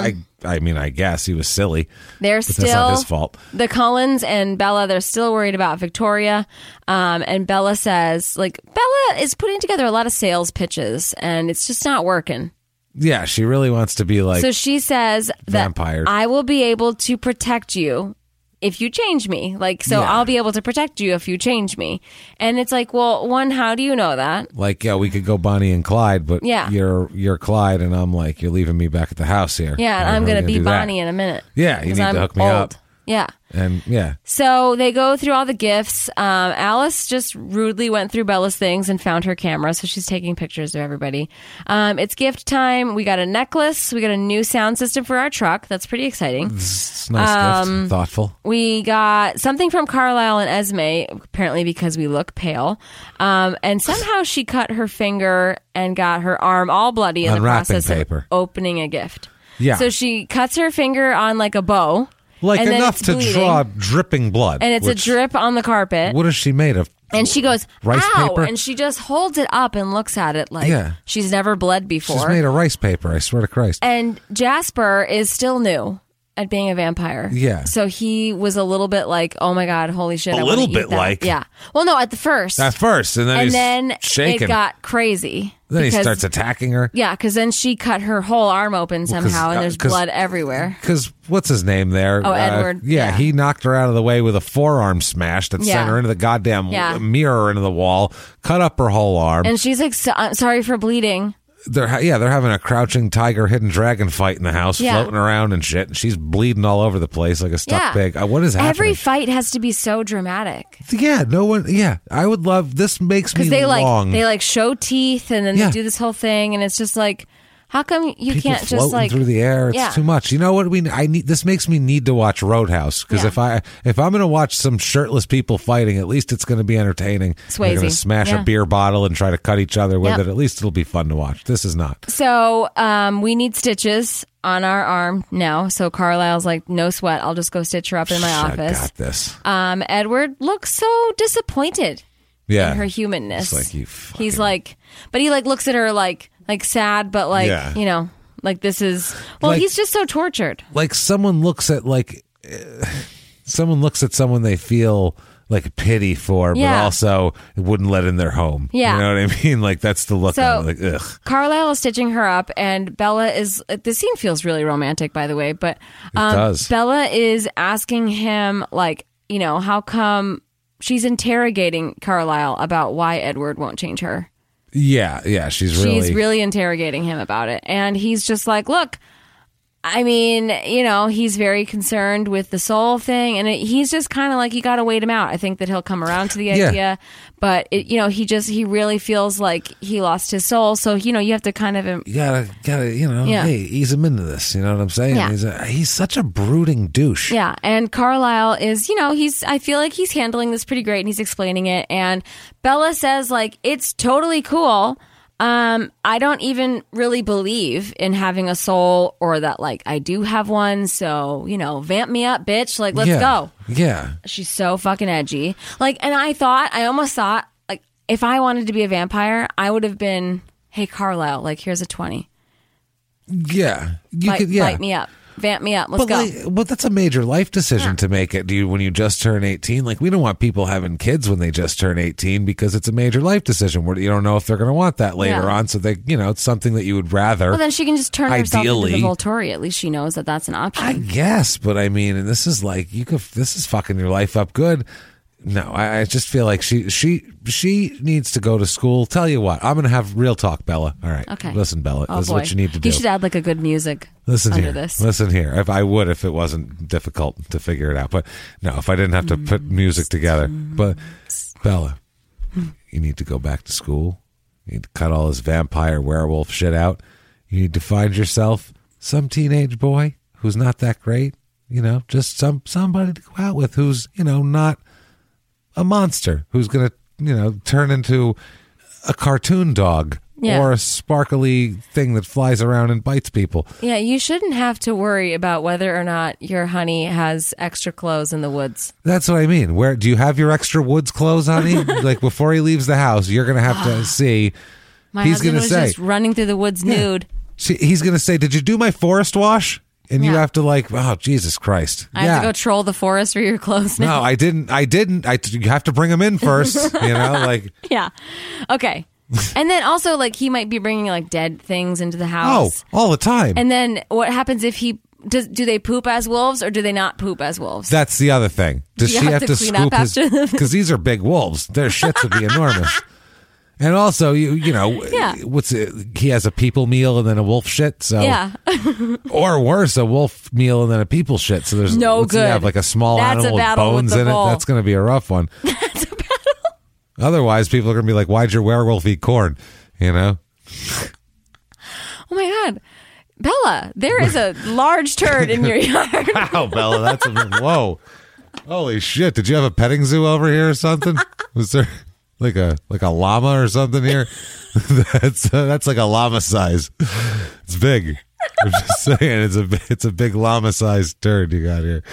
I guess he was silly. That's not his fault. The Cullens and Bella, they're still worried about Victoria. And Bella says, Bella is putting together a lot of sales pitches, and it's just not working. Yeah, she really wants to be So she says vampire. That I will be able to protect you if you change me. I'll be able to protect you if you change me. And it's well, one, how do you know that? We could go Bonnie and Clyde, but you're Clyde, and I'm you're leaving me back at the house here. Yeah, and I'm going to be Bonnie in a minute. Yeah, you need to hook me up. Yeah. And So they go through all the gifts. Alice just rudely went through Bella's things and found her camera, so she's taking pictures of everybody. It's gift time. We got a necklace. We got a new sound system for our truck. That's pretty exciting. It's a nice gift. Thoughtful. We got something from Carlisle and Esme, apparently because we look pale. And somehow she cut her finger and got her arm all bloody in the process of opening a gift. Yeah. So she cuts her finger on a bow. Enough to draw dripping blood. And it's a drip on the carpet. What is she made of? And she goes, rice ow! Paper? And she just holds it up and looks at it she's never bled before. She's made of rice paper, I swear to Christ. And Jasper is still new at being a vampire. Yeah. So he was a little bit oh my God, holy shit. A little bit Yeah. Well, no, at the first. At first. And then shaking. It got crazy. Then he starts attacking her. Yeah, because then she cut her whole arm open somehow, and there's blood everywhere. Because what's his name there? Oh, Edward. Yeah, he knocked her out of the way with a forearm smash that sent her into the goddamn mirror into the wall, cut up her whole arm. And she's I'm sorry for bleeding. They're having a crouching tiger, hidden dragon fight in the house, floating around and shit. And she's bleeding all over the place like a stuck pig. What is happening? Every fight has to be so dramatic. Yeah, no one. Yeah, I would love. This makes me long. They show teeth and then they do this whole thing, and it's just how come you people can't just through the air? It's too much. You know what? I need. This makes me need to watch Roadhouse because if I'm going to watch some shirtless people fighting, at least it's going to be entertaining. Swayze. They're going to smash a beer bottle and try to cut each other with it. At least it'll be fun to watch. This is not. So we need stitches on our arm now. So Carlisle's no sweat. I'll just go stitch her up in my office. I got this. Edward looks so disappointed. Yeah. In her humanness. It's he's but he looks at her sad, but this is he's just so tortured. Someone looks at someone they feel pity for, but also wouldn't let in their home. Yeah. You know what I mean? That's the look on it. Ugh. Carlisle is stitching her up, and Bella is. This scene feels really romantic, by the way, but it does. Bella is asking him, how come she's interrogating Carlisle about why Edward won't change her. Yeah, she's really interrogating him about it. And he's just like, look, I mean, he's very concerned with the soul thing. And he's just kind of like, you got to wait him out. I think that he'll come around to the idea. But, he really feels like he lost his soul. So, you have to kind of... You gotta, hey, ease him into this. You know what I'm saying? Yeah. He's such a brooding douche. Yeah. And Carlisle is, I feel like he's handling this pretty great and he's explaining it. And Bella says, like, it's totally cool. I don't even really believe in having a soul or that, like, I do have one. So, vamp me up, bitch. Like, let's go. Yeah. She's so fucking edgy. Like, and I almost thought, like, if I wanted to be a vampire, I would have been, hey, Carlisle, like, here's a 20. Yeah. Bite me up. Vamp me up. Let's go. But that's a major life decision to make it. When you just turn 18? Like, we don't want people having kids when they just turn 18 because it's a major life decision where you don't know if they're going to want that later on. So it's something that you would rather. Well, then she can just turn herself into the Volturi. At least she knows that that's an option. I guess, but I mean, and this is like this is fucking your life up good. No, I just feel like she needs to go to school. Tell you what, I'm going to have real talk, Bella. All right. Okay. Listen, Bella, this is what you need to do. You should add like a good music. Listen under here. This. Listen here. If it wasn't difficult to figure it out. But no, if I didn't have to put music together. But Bella, you need to go back to school. You need to cut all this vampire werewolf shit out. You need to find yourself some teenage boy who's not that great. Just somebody to go out with who's, not a monster, who's going to, turn into a cartoon dog or a sparkly thing that flies around and bites people. Yeah, you shouldn't have to worry about whether or not your honey has extra clothes in the woods. That's what I mean. Where do you have your extra woods clothes, honey? Like, before he leaves the house, you're going to have to see. My husband was just running through the woods nude. He's going to say, did you do my forest wash? And you have to Jesus Christ. I have to go troll the forest for your clothes now. No, I didn't. You have to bring them in first, Yeah. Okay. And then also, like, he might be bringing, like, dead things into the house. Oh, all the time. And then what happens if he... do they poop as wolves or do they not poop as wolves? That's the other thing. Does she have to clean scoop up after them? Because these are big wolves. Their shits would be enormous. And also, what's it? He has a people meal and then a wolf shit. So or worse, a wolf meal and then a people shit. So there's no good. He have like a small animal with bones in it. That's going to be a rough one. That's a battle. Otherwise, people are going to be like, "Why'd your werewolf eat corn?" Oh my god, Bella, there is a large turd in your yard. Wow, Bella, that's whoa. Holy shit! Did you have a petting zoo over here or something? Was there? Like a llama or something here. That's like a llama size. It's big. I'm just saying, it's a big llama sized turd you got here.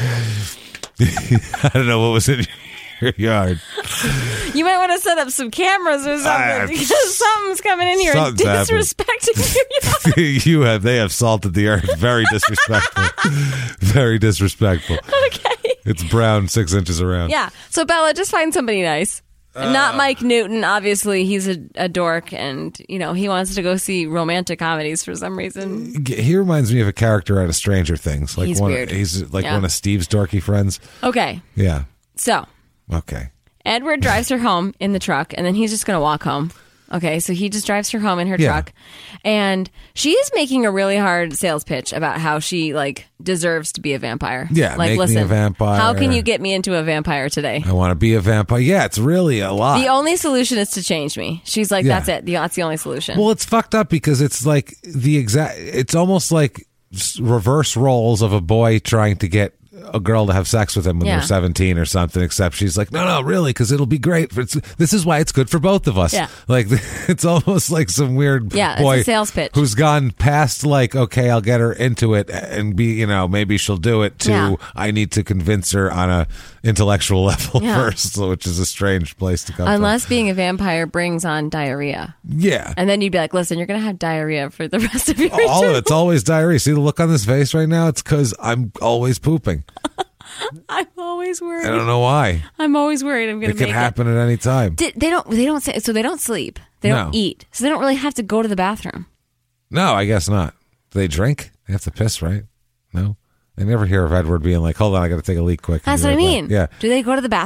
I don't know what was in your yard. You might want to set up some cameras or something because something's coming in here and disrespecting your yard. They have salted the earth. Very disrespectful. Very disrespectful. Okay. It's brown 6 inches around. Yeah. So Bella, just find somebody nice. Not Mike Newton. Obviously, he's a dork, and he wants to go see romantic comedies for some reason. He reminds me of a character out of Stranger Things. Like he's weird. He's like one of Steve's dorky friends. Okay. Yeah. So. Okay. Edward drives her home in the truck, and then he's just going to walk home. Okay, so he just drives her home in her truck, and she is making a really hard sales pitch about how she deserves to be a vampire. Yeah, like, make listen, me a vampire. How can you get me into a vampire today? I want to be a vampire. Yeah, it's really a lot. The only solution is to change me. She's like, that's it. That's the only solution. Well, it's fucked up because it's like it's almost like reverse roles of a boy trying to get a girl to have sex with him when they're 17 or something, except she's like, no, really, because it'll be great. This is why it's good for both of us. Yeah. Like, it's almost like some weird boy it's a sales pitch who's gone past okay, I'll get her into it and be, maybe she'll do it to I need to convince her on a intellectual level first, which is a strange place to come unless being a vampire brings on diarrhea. Yeah. And then you'd be like, listen, you're going to have diarrhea for the rest of your life. All of it's always diarrhea. See the look on this face right now? It's because I'm always pooping. I'm always worried. I don't know why. I'm always worried I'm going to make it. It could happen at any time. They don't say, so they don't sleep. They don't eat. So they don't really have to go to the bathroom. No, I guess not. Do they drink? They have to piss, right? No? I never hear of Edward being like, hold on, I got to take a leak quick. That's what I mean. Yeah. Do they go to the bathroom?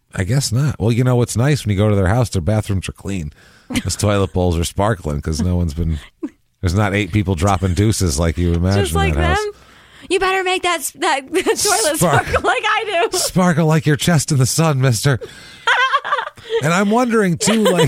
I guess not. Well, you know what's nice when you go to their house, their bathrooms are clean. Those toilet bowls are sparkling because no one's been. There's not 8 people dropping deuces like you imagine. Just like in that them. House. You better make that toilet sparkle like I do. Sparkle like your chest in the sun, mister. And I'm wondering too, like,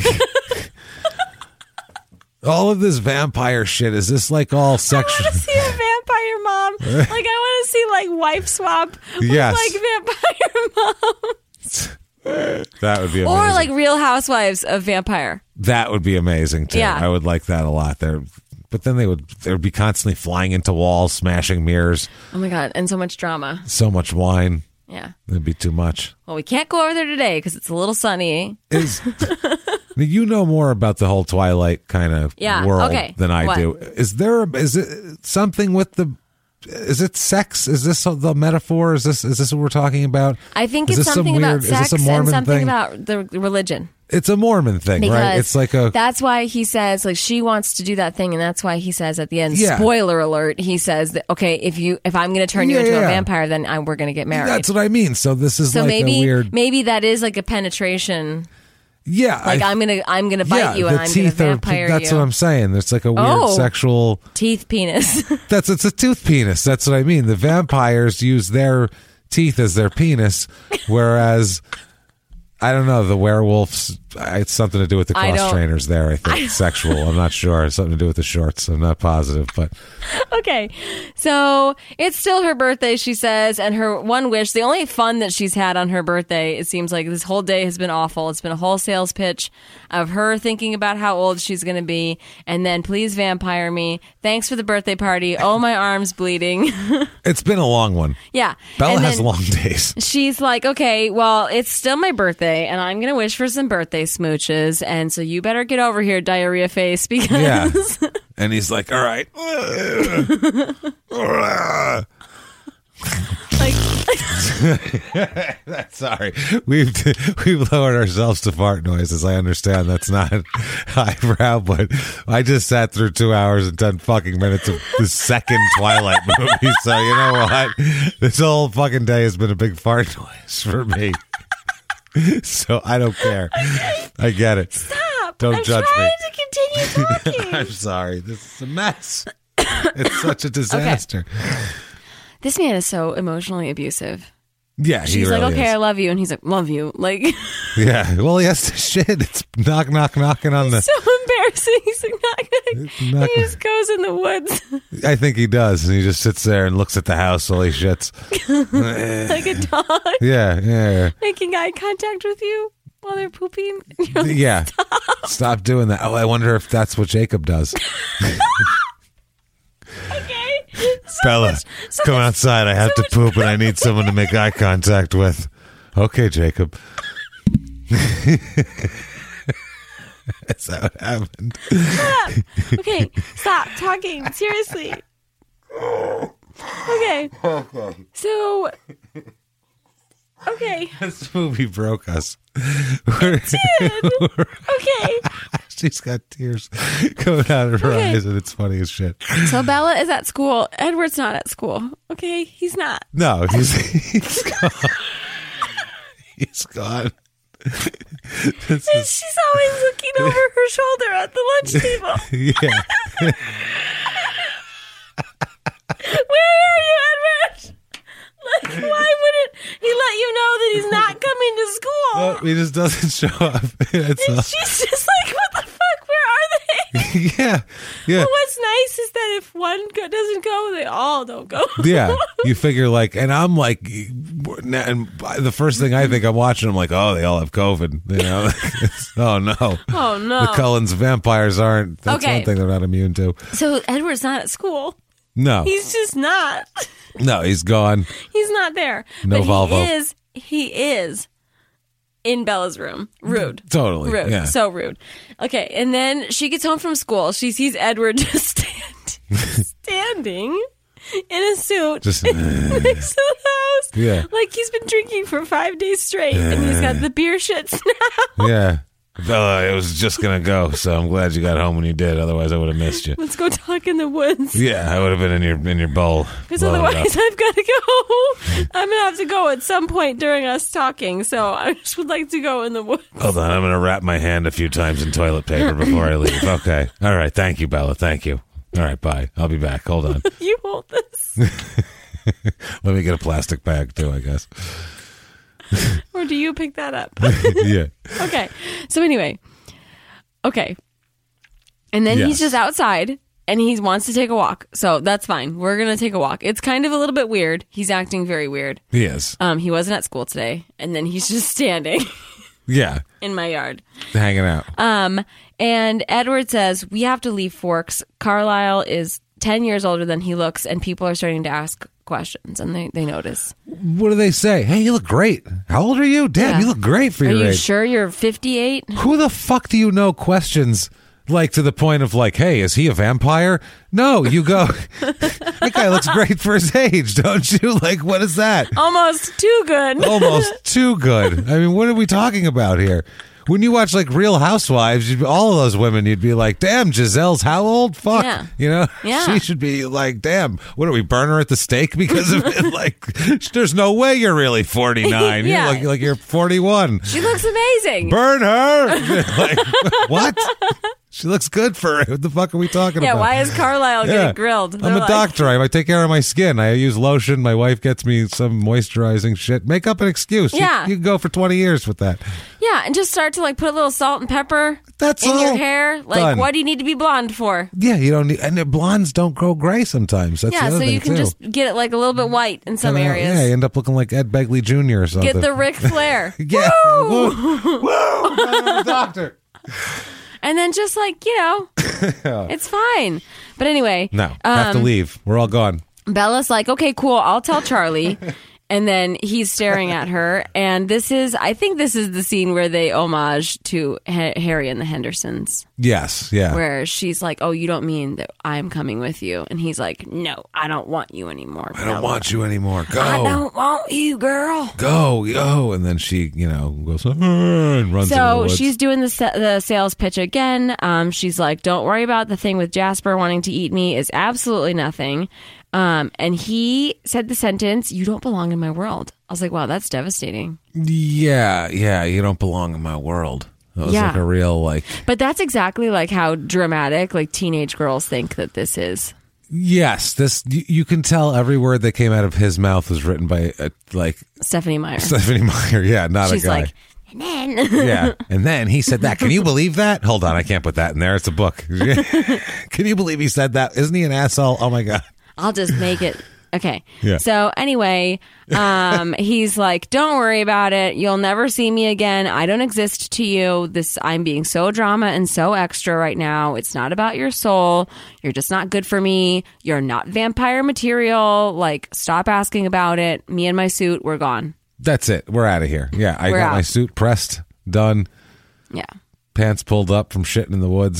all of this vampire shit, is this like all sexual? I want to see a vampire mom. Like, I want to see like wife swap with like vampire moms. That would be amazing. Or like Real Housewives of Vampire. That would be amazing too. Yeah. I would like that a lot. But then they would be constantly flying into walls, smashing mirrors. Oh my God. And so much drama. So much wine. Yeah. It'd be too much. Well, we can't go over there today because it's a little sunny. You know more about the whole Twilight kind of world than I do. Is it something with the... Is it sex? Is this the metaphor? Is this what we're talking about? I think it's something about sex and something about the religion. It's a Mormon thing, because right? It's like that's why he says, like, she wants to do that thing, and that's why he says at the end, spoiler alert, he says that, okay, if I'm going to turn you into a vampire, then we're going to get married. That's what I mean. So this is like maybe, a weird... maybe that is like a penetration. Yeah, like I'm gonna bite you and I'm gonna vampire that's you. what I'm saying. There's like a weird sexual teeth penis. It's a tooth penis. That's what I mean. The vampires use their teeth as their penis, whereas I don't know, the werewolves. It's something to do with the cross trainers there. I think sexual. I'm not sure. It's something to do with the shorts. I'm not positive, but okay. So it's still her birthday, she says, and her one wish, the only fun that she's had on her birthday, it seems like this whole day has been awful. It's been a whole sales pitch of her thinking about how old she's going to be, and then please vampire me. Thanks for the birthday party. Oh, my arm's bleeding. It's been a long one. Yeah. Bella has long days. She's like, okay, well, it's still my birthday, and I'm going to wish for some birthday smooches, and so you better get over here, diarrhea face, because and he's like, all right. Sorry, we've lowered ourselves to fart noises. I understand that's not highbrow, but I just sat through 2 hours and 10 fucking minutes of the second Twilight movie, so you know what, this whole fucking day has been a big fart noise for me. So I don't care. Okay. I get it. Stop. Don't judge me. I'm trying to continue talking. I'm sorry. This is a mess. It's such a disaster. Okay. This man is so emotionally abusive. Yeah, she's really like, okay, is. I love you, and he's like, love you, like. Yeah, well, he has to shit. It's knocking on the. So embarrassing. He's like, he just goes in the woods. I think he does, and he just sits there and looks at the house while he shits, like a dog. Yeah. Making eye contact with you while they're pooping. Like, yeah, stop doing that. Oh, I wonder if that's what Jacob does. Okay. Bella, come outside. I have to poop and I need someone to make eye contact with. Okay, Jacob. That's how it happened. Stop. Okay, stop talking. Seriously. Okay. So, okay. This movie broke us. It did. Okay. She's got tears coming out of her eyes, and it's funny as shit. So Bella is at school. Edward's not at school. Okay, he's not. No, he's gone. He's gone. And she's always looking over her shoulder at the lunch table. Yeah. Where are you, Edward? Like, why wouldn't he let you know that he's not coming to school? Well, he just doesn't show up. And she's just like, what the fuck? Where are they? Yeah. Well, what's nice is that if one doesn't go, they all don't go. Yeah. You figure like, and I'm like, and the first thing I think I'm watching, I'm like, oh, they all have COVID. You know? Oh, no. Oh, no. The Cullens vampires aren't. That's one thing they're not immune to. So Edward's not at school. No. He's just not. No, he's gone. He's not there. No but Volvo. He is in Bella's room. Rude. Totally. Rude. Yeah. So rude. Okay, and then she gets home from school. She sees Edward just standing in a suit next to the house. Yeah. Like he's been drinking for 5 days straight, and he's got the beer shits now. Yeah. Bella, it was just going to go, so I'm glad you got home when you did. Otherwise, I would have missed you. Let's go talk in the woods. Yeah, I would have been in your bowl. Because otherwise, I've got to go. I'm going to have to go at some point during us talking, so I just would like to go in the woods. Hold on, I'm going to wrap my hand a few times in toilet paper before I leave. Okay. All right, thank you, Bella. Thank you. All right, bye. I'll be back. Hold on. You hold this. Let me get a plastic bag, too, I guess. Or do you pick that up? Yeah. Okay. So anyway. Okay. And then he's just outside and he wants to take a walk. So that's fine. We're going to take a walk. It's kind of a little bit weird. He's acting very weird. He is. He wasn't at school today. And then he's just standing. Yeah. In my yard. Hanging out. And Edward says, we have to leave Forks. Carlisle is 10 years older than he looks and people are starting to ask questions and they notice. What do they say? Hey, you look great. How old are you? Damn, you look great for your age. Are you sure you're 58? Who the fuck do you know questions like to the point of like, hey, is he a vampire? No, you go, that guy looks great for his age, don't you? Like, what is that? Almost too good. Almost too good. I mean, what are we talking about here? When you watch like Real Housewives, all of those women, you'd be like, damn, Giselle's how old? Fuck. Yeah. You know? Yeah. She should be like, damn, what do we burn her at the stake because of it? Like, there's no way you're really 49. Yeah. You're like you're 41. She looks amazing. Burn her. Like, what? She looks good for it. What the fuck are we talking about? Yeah, why is Carlisle getting grilled? I'm a doctor. I take care of my skin. I use lotion. My wife gets me some moisturizing shit. Make up an excuse. Yeah. You can go for 20 years with that. Yeah, and just start to like put a little salt and pepper in your hair. Like, done. what do you need to be blonde for? Yeah, you don't need, and blondes don't grow gray sometimes. That's the other so thing you can too. just get it like a little bit white in some areas. Yeah, you end up looking like Ed Begley Jr. or something. Get the Ric Flair. Yeah. Woo! Woo! I'm a doctor. And then just like, it's fine. But anyway. No, have to leave. We're all gone. Bella's like, okay, cool. I'll tell Charlie. And then he's staring at her. And I think this is the scene where they homage to Harry and the Hendersons. Yes, yeah. Where she's like, oh, you don't mean that I'm coming with you. And he's like, no, I don't want you anymore. I don't want you anymore. Go. I don't want you, girl. Go. And then she, goes and runs into the woods. So she's doing the sales pitch again. She's like, don't worry about the thing with Jasper wanting to eat me is absolutely nothing. And he said the sentence, you don't belong in my world. I was like, wow, that's devastating. Yeah, you don't belong in my world. That was like a real But that's exactly like how dramatic like teenage girls think that this is. Yes, this you can tell every word that came out of his mouth was written by Stephenie Meyer. Stephenie Meyer, yeah, not She's a guy. Like, and then. Yeah, and then he said that. Can you believe that? Hold on, I can't put that in there. It's a book. Can you believe he said that? Isn't he an asshole? Oh my God. I'll just make it. Okay. Yeah. So anyway, he's like, don't worry about it. You'll never see me again. I don't exist to you. I'm being so drama and so extra right now. It's not about your soul. You're just not good for me. You're not vampire material. Like, stop asking about it. Me and my suit, we're gone. That's it. We're out of here. Yeah, I got my suit pressed, done. Yeah. Pants pulled up from shitting in the woods.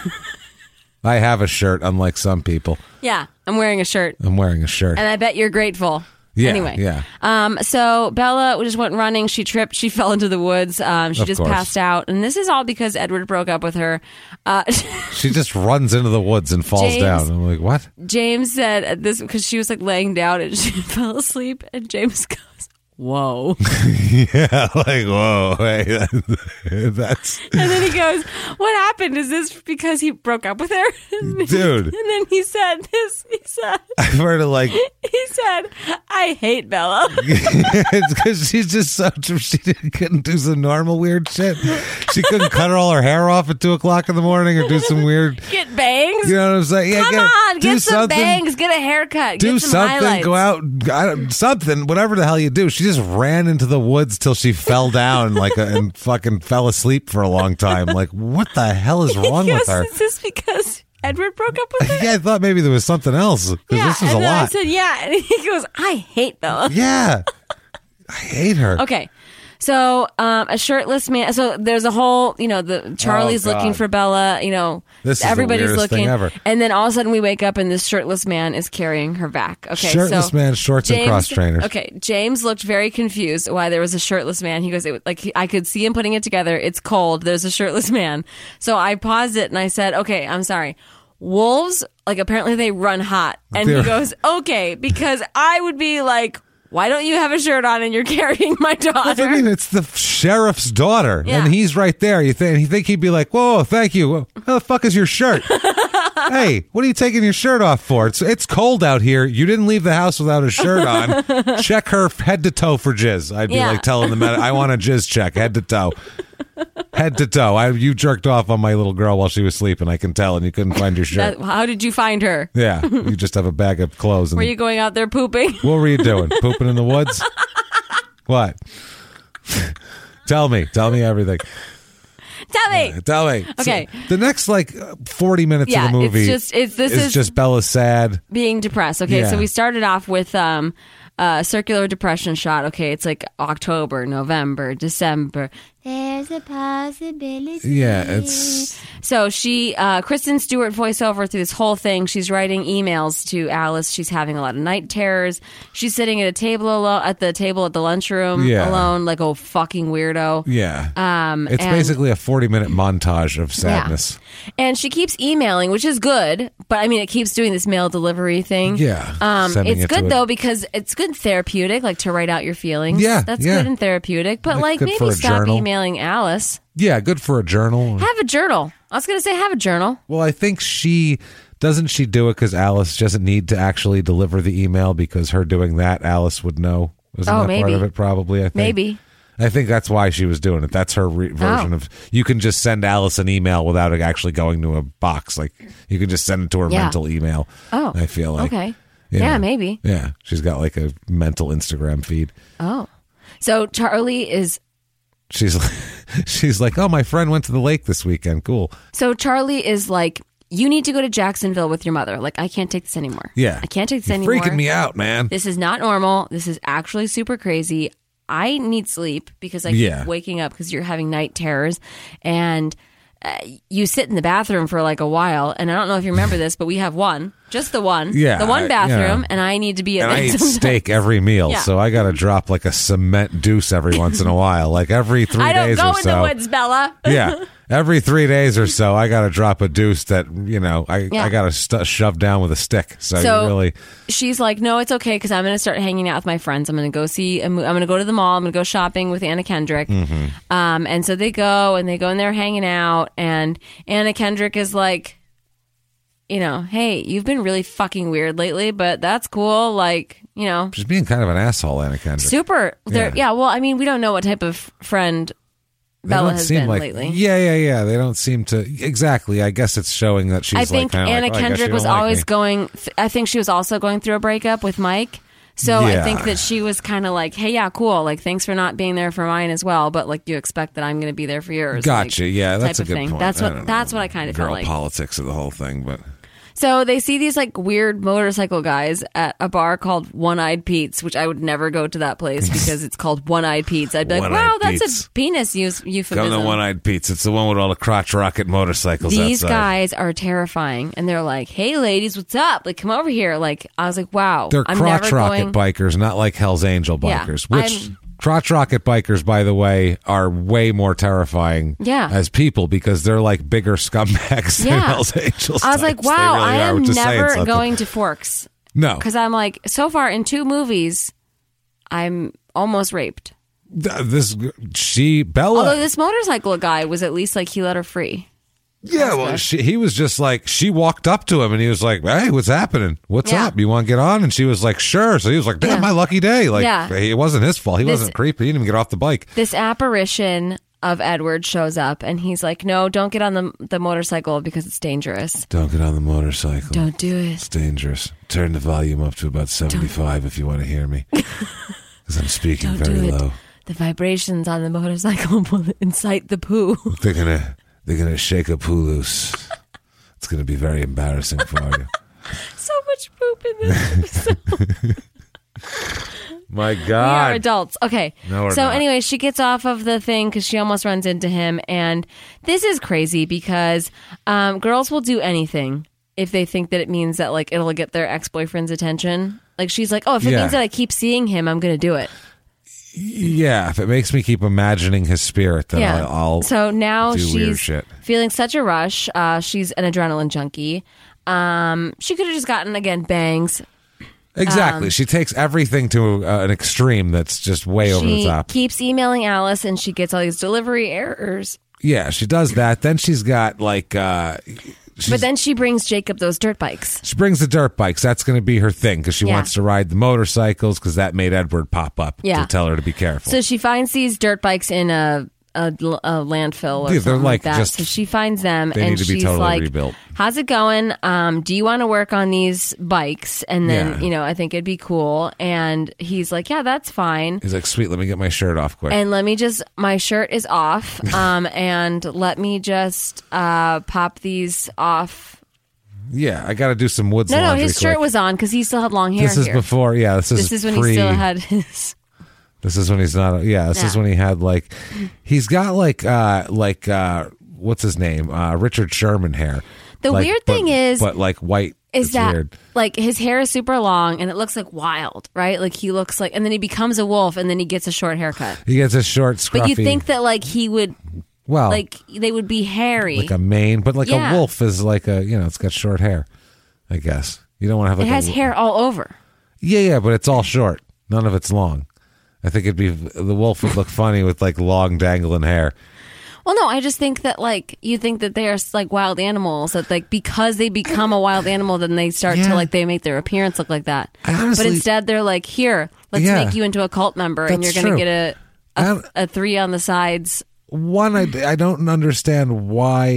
I have a shirt, unlike some people. Yeah, I'm wearing a shirt. I'm wearing a shirt. And I bet you're grateful. Yeah, anyway. Yeah. So Bella just went running. She tripped. She fell into the woods. She just passed out. And this is all because Edward broke up with her. She just runs into the woods and falls down. I'm like, what? James said this because she was like laying down and she fell asleep. And James goes, whoa. Yeah, like, whoa. Hey, that's. And then he goes, what happened? Is this because he broke up with her? Dude. And then he said this. He said, I've heard of like. He said, I hate Bella. It's because she's just so. She couldn't do some normal weird shit. She couldn't cut all her hair off at 2:00 in the morning or do some weird. Get bangs. You know what I'm saying? Yeah, Come on, get some bangs. Get a haircut. Do get some something. Highlights. Go out. Something. Whatever the hell you do. She just ran into the woods till she fell down and fucking fell asleep for a long time. Like, what the hell is wrong with her? Is this because Edward broke up with her? Yeah, I thought maybe there was something else because this is a lot. I said, yeah. And he goes, I hate Bella. Yeah. I hate her. Okay. So a shirtless man. So there's a whole, Charlie's looking for Bella. This is everybody's the weirdest looking. thing ever. And then all of a sudden we wake up and this shirtless man is carrying her back. Okay, shirtless man, shorts and cross trainers. Okay, James looked very confused why there was a shirtless man. He goes, I could see him putting it together. It's cold. There's a shirtless man. So I paused it and I said, okay, I'm sorry. Wolves, apparently they run hot. And he goes, okay, because I would be like, why don't you have a shirt on and you're carrying my daughter? I mean, it's the sheriff's daughter, and he's right there. You think he'd be like, whoa, thank you. How the fuck is your shirt? Hey, what are you taking your shirt off for? It's cold out here. You didn't leave the house without a shirt on. Check her head to toe for jizz. I'd be telling the I want a jizz check, head to toe. Head to toe. You jerked off on my little girl while she was sleeping. I can tell, and you couldn't find your shirt. How did you find her? Yeah, you just have a bag of clothes. And were you going out there pooping? What were you doing? Pooping in the woods? What? Tell me everything. Tell me. Okay. So the next 40 minutes of the movie this is just Bella sad, being depressed. Okay, so we started off with circular depression shot. Okay, it's October, November, December. There's a possibility. Yeah, it's... So she, Kristen Stewart voiceover through this whole thing. She's writing emails to Alice. She's having a lot of night terrors. She's sitting at a table at the lunchroom alone, like a fucking weirdo. Yeah. It's basically a 40-minute montage of sadness. Yeah. And she keeps emailing, which is good, but I mean, it keeps doing this mail delivery thing. Yeah. It's good though, because it's good therapeutic, to write out your feelings. Yeah. That's good and therapeutic, but maybe stop emailing Alice. Yeah, good for a journal. Have a journal. I was going to say have a journal. Well, I think doesn't she do it because Alice doesn't need to actually deliver the email, because her doing that, Alice would know. Isn't that maybe. part of it? Probably, I think. Maybe. I think that's why she was doing it. That's her version of, you can just send Alice an email without it actually going to a box. You can just send it to her mental email. Oh. I feel like. Okay. Yeah, maybe. Yeah. She's got a mental Instagram feed. Oh. So Charlie is... She's like, oh, my friend went to the lake this weekend. Cool. So Charlie is like, you need to go to Jacksonville with your mother. I can't take this anymore. Yeah. I can't take this anymore. Freaking me out, man. This is not normal. This is actually super crazy. I need sleep because I keep waking up because you're having night terrors. And you sit in the bathroom for a while. And I don't know if you remember this, but we have just the one. Yeah. The one bathroom. And I need to be in there. And I eat steak every meal. So I got to drop a cement deuce every once in a while. Every 3 days or so. I don't go in the woods, Bella. Yeah. Every 3 days or so, I got to drop a deuce that, I got to shove down with a stick. So she's like, no, it's okay because I'm going to start hanging out with my friends. I'm going to go I'm going to go to the mall. I'm going to go shopping with Anna Kendrick. Mm-hmm. And so they go and they're hanging out. And Anna Kendrick is like, hey, you've been really fucking weird lately, but that's cool. She's being kind of an asshole, Anna Kendrick. Super. Yeah. Well, I mean, we don't know what type of friend Bella has been lately. Yeah. They don't seem to. Exactly. I guess it's showing that she's I think Anna Kendrick was always going. I think she was also going through a breakup with Mike. So I think that she was kind of like, hey, yeah, cool. Thanks for not being there for mine as well. But you expect that I'm going to be there for yours. Gotcha. Yeah, that's a good thing. point. That's what I kind of felt like. Girl politics of the whole thing, but. So they see these weird motorcycle guys at a bar called One Eyed Pete's, which I would never go to that place because it's called One Eyed Pete's. I'd be like, wow, that's a penis euphemism. Come to One Eyed Pete's. It's the one with all the crotch rocket motorcycles These outside. guys are terrifying. And they're like, hey, ladies, what's up? Come over here. I was like, wow. They're crotch rocket bikers, not like Hell's Angel bikers, which... Crotch rocket bikers, by the way, are way more terrifying as people because they're bigger scumbags than Hell's Angels. I was like, wow, really I am never going to Forks. No. Because I'm so far in 2 movies, I'm almost raped. Bella. Although this motorcycle guy was at least he let her free. Yeah, well, he was just she walked up to him and he was like, hey, what's happening? What's up? You want to get on? And she was like, sure. So he was like, damn, my lucky day. It wasn't his fault. He wasn't creepy. He didn't even get off the bike. This apparition of Edward shows up and he's like, no, don't get on the motorcycle because it's dangerous. Don't get on the motorcycle. Don't do it. It's dangerous. Turn the volume up to about 75 if you want to hear me. Because I'm speaking very low. The vibrations on the motorcycle will incite the poo. They're going to shake a poo loose. It's going to be very embarrassing for you. So much poop in this episode. My God. We are adults. Okay. No, we're so not. anyway, she gets off of the thing because she almost runs into him. And this is crazy because girls will do anything if they think that it means that like it'll get their ex-boyfriend's attention. Like she's like, oh, if it means that I keep seeing him, I'm going to do it. Yeah, if it makes me keep imagining his spirit, then I'll So now do weird she's shit. feeling such a rush. She's an adrenaline junkie. She could have just gotten, again, bangs. Exactly. She takes everything to an extreme that's just way over the top. She keeps emailing Alice, and she gets all these delivery errors. Yeah, she does that. Then she's got like... but then she brings Jacob those dirt bikes. She brings the dirt bikes. That's going to be her thing because she wants to ride the motorcycles because that made Edward pop up to tell her to be careful. So she finds these dirt bikes in a landfill or something like that. So she finds them and she's like, rebuilt. How's it going? Do you want to work on these bikes? And then, I think it'd be cool. And he's like, yeah, that's fine. He's like, sweet, let me get my shirt off quick. And my shirt is off. And let me just pop these off. Yeah, I got to do some woods laundry. No, his shirt was on because he still had long hair. This is before, this is when he still had his... This is when he's not. This is when he had he's got what's his name? Richard Sherman hair. The weird thing is, but like white is that weird. Like his hair is super long and it looks like wild, right? Like he looks like, and then he becomes a wolf and then he gets a short haircut. He gets a short, scruffy. But you think that he would. Well, they would be hairy, like a mane, but a wolf is like it's got short hair. I guess you don't want to have. It has hair all over. Yeah, but it's all short. None of it's long. I think the wolf would look funny with long dangling hair. Well, no, I just think that you think that they are wild animals, that because they become a wild animal, then they start to they make their appearance look like that. But instead they're like, here, let's make you into a cult member, and you're going to get a 3 on the sides. One, I don't understand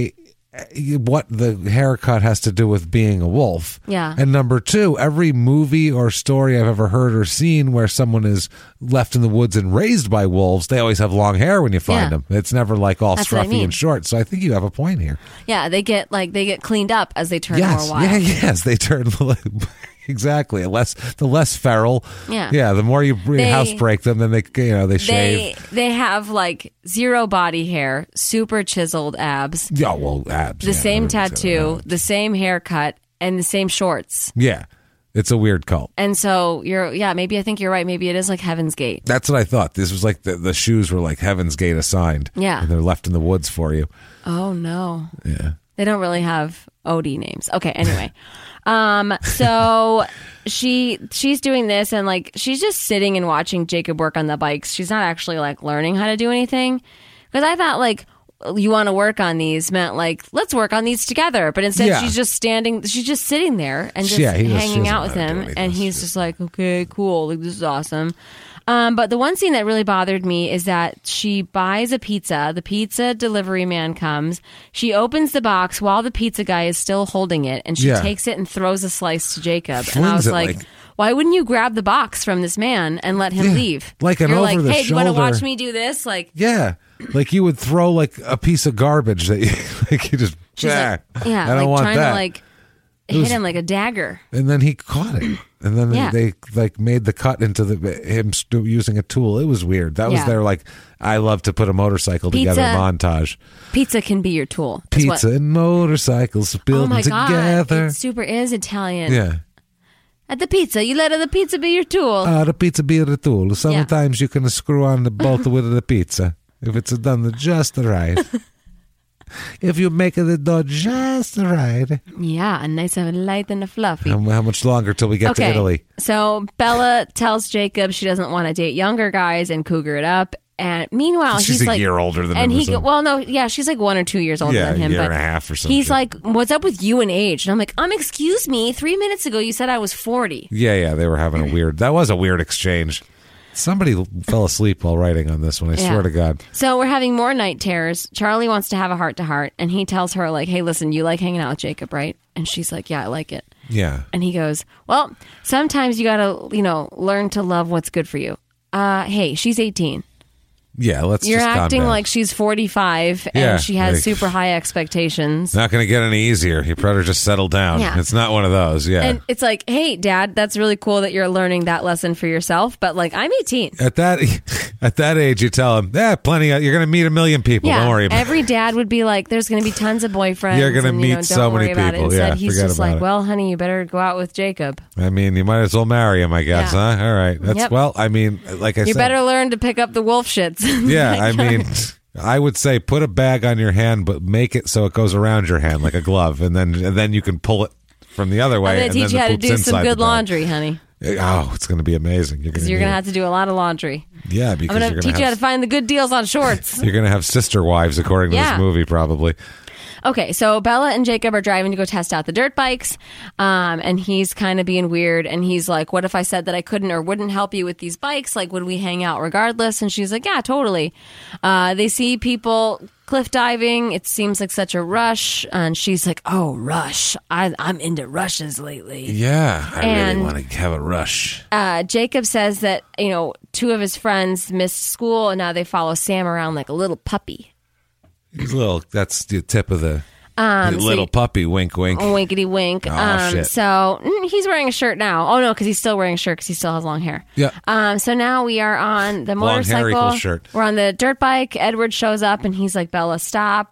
what the haircut has to do with being a wolf. Yeah. And number 2, every movie or story I've ever heard or seen where someone is left in the woods and raised by wolves, they always have long hair when you find them. It's never all scruffy and short. So I think you have a point here. Yeah, they get cleaned up as they turn more wild. Yes, they turn exactly. The less feral. Yeah. The more you housebreak them, then they shave. They have 0 body hair, super chiseled abs. Yeah, well, abs. The same tattoo, the same haircut, and the same shorts. Yeah. It's a weird cult. And so maybe I think you're right. Maybe it is like Heaven's Gate. That's what I thought. This was the shoes were like Heaven's Gate assigned. Yeah. And they're left in the woods for you. Oh, no. Yeah. They don't really have OD names. Okay, anyway. So she's doing this and she's just sitting and watching Jacob work on the bikes. She's not actually learning how to do anything. Because I thought you want to work on these meant let's work on these together. But instead she's just sitting there and just hanging out with him. And he's just like, okay, cool. This is awesome. But the one scene that really bothered me is that she buys a pizza. The pizza delivery man comes. She opens the box while the pizza guy is still holding it, and she takes it and throws a slice to Jacob. And I was like, why wouldn't you grab the box from this man and let him leave? Like an You're over the hey, shoulder. do you want to watch me do this? Yeah. You would throw a piece of garbage that you just, I don't want trying that. To hit him like a dagger. And then he caught it. And then they made the cut into him using a tool. It was weird. That was their I love to put a motorcycle together montage. Pizza can be your tool. Pizza and motorcycles building together. It super is Italian. Yeah. At the pizza, you let the pizza be your tool. The pizza be the tool. Sometimes you can screw on the bolt with the pizza if it's done just right. If you make the dough just right. Yeah, nice and light and fluffy. How much longer till we get to Italy? So Bella tells Jacob she doesn't want to date younger guys and cougar it up. And meanwhile, she's he's a year older than him. And she's 1 or 2 years older than him. A year and a half or something. He's like, what's up with you and age? And I'm like, excuse me, 3 minutes ago you said I was 40. Yeah, they were having that was a weird exchange. Somebody fell asleep while writing on this one, I swear to God. So we're having more night terrors. Charlie wants to have a heart-to-heart, and he tells her, hey, listen, you like hanging out with Jacob, right? And she's like, yeah, I like it. Yeah. And he goes, well, sometimes you got to, learn to love what's good for you. Hey, she's 18. Yeah, You're just acting calm down. like she's 45 and she has super high expectations. Not going to get any easier. You better just settle down. Yeah. It's not one of those. Yeah. And it's like, hey, Dad, that's really cool that you're learning that lesson for yourself. But like, I'm 18. At that age, you tell him, plenty. You're going to meet a million people. Yeah, Don't worry about it. Every dad would be like, there's going to be tons of boyfriends. You're going to meet so many people. Instead, he's just like, it. well, honey, you better go out with Jacob. I mean, you might as well marry him, I guess, huh? All right. Well, I mean, like I said. You better learn to pick up the wolf shits. Yeah, I mean, I would say put a bag on your hand, but make it so it goes around your hand like a glove, and then you can pull it from the other way. I'm going to teach you how to do some good laundry, honey. Oh, it's going to be amazing. You're going to have to do a lot of laundry. Yeah, because I'm going to teach you how to find the good deals on shorts. You're going to have sister wives, according to this movie, probably. Okay, so Bella and Jacob are driving to go test out the dirt bikes, and he's kind of being weird, and he's like, what if I said that I couldn't or wouldn't help you with these bikes? Like, would we hang out regardless? And she's like, yeah, totally. They see people cliff diving. It seems like such a rush, and she's like, oh, rush. I'm into rushes lately. Yeah, I really want to have a rush. Jacob says that, two of his friends missed school, and now they follow Sam around like a little puppy. He's that's the tip of the little puppy. Wink, wink. Winkety wink. Shit. So he's wearing a shirt now. Oh, no, because he's still wearing a shirt because he still has long hair. Yeah. So now we are on the motorcycle. Long hair equals shirt. We're on the dirt bike. Edward shows up and he's like, Bella, stop.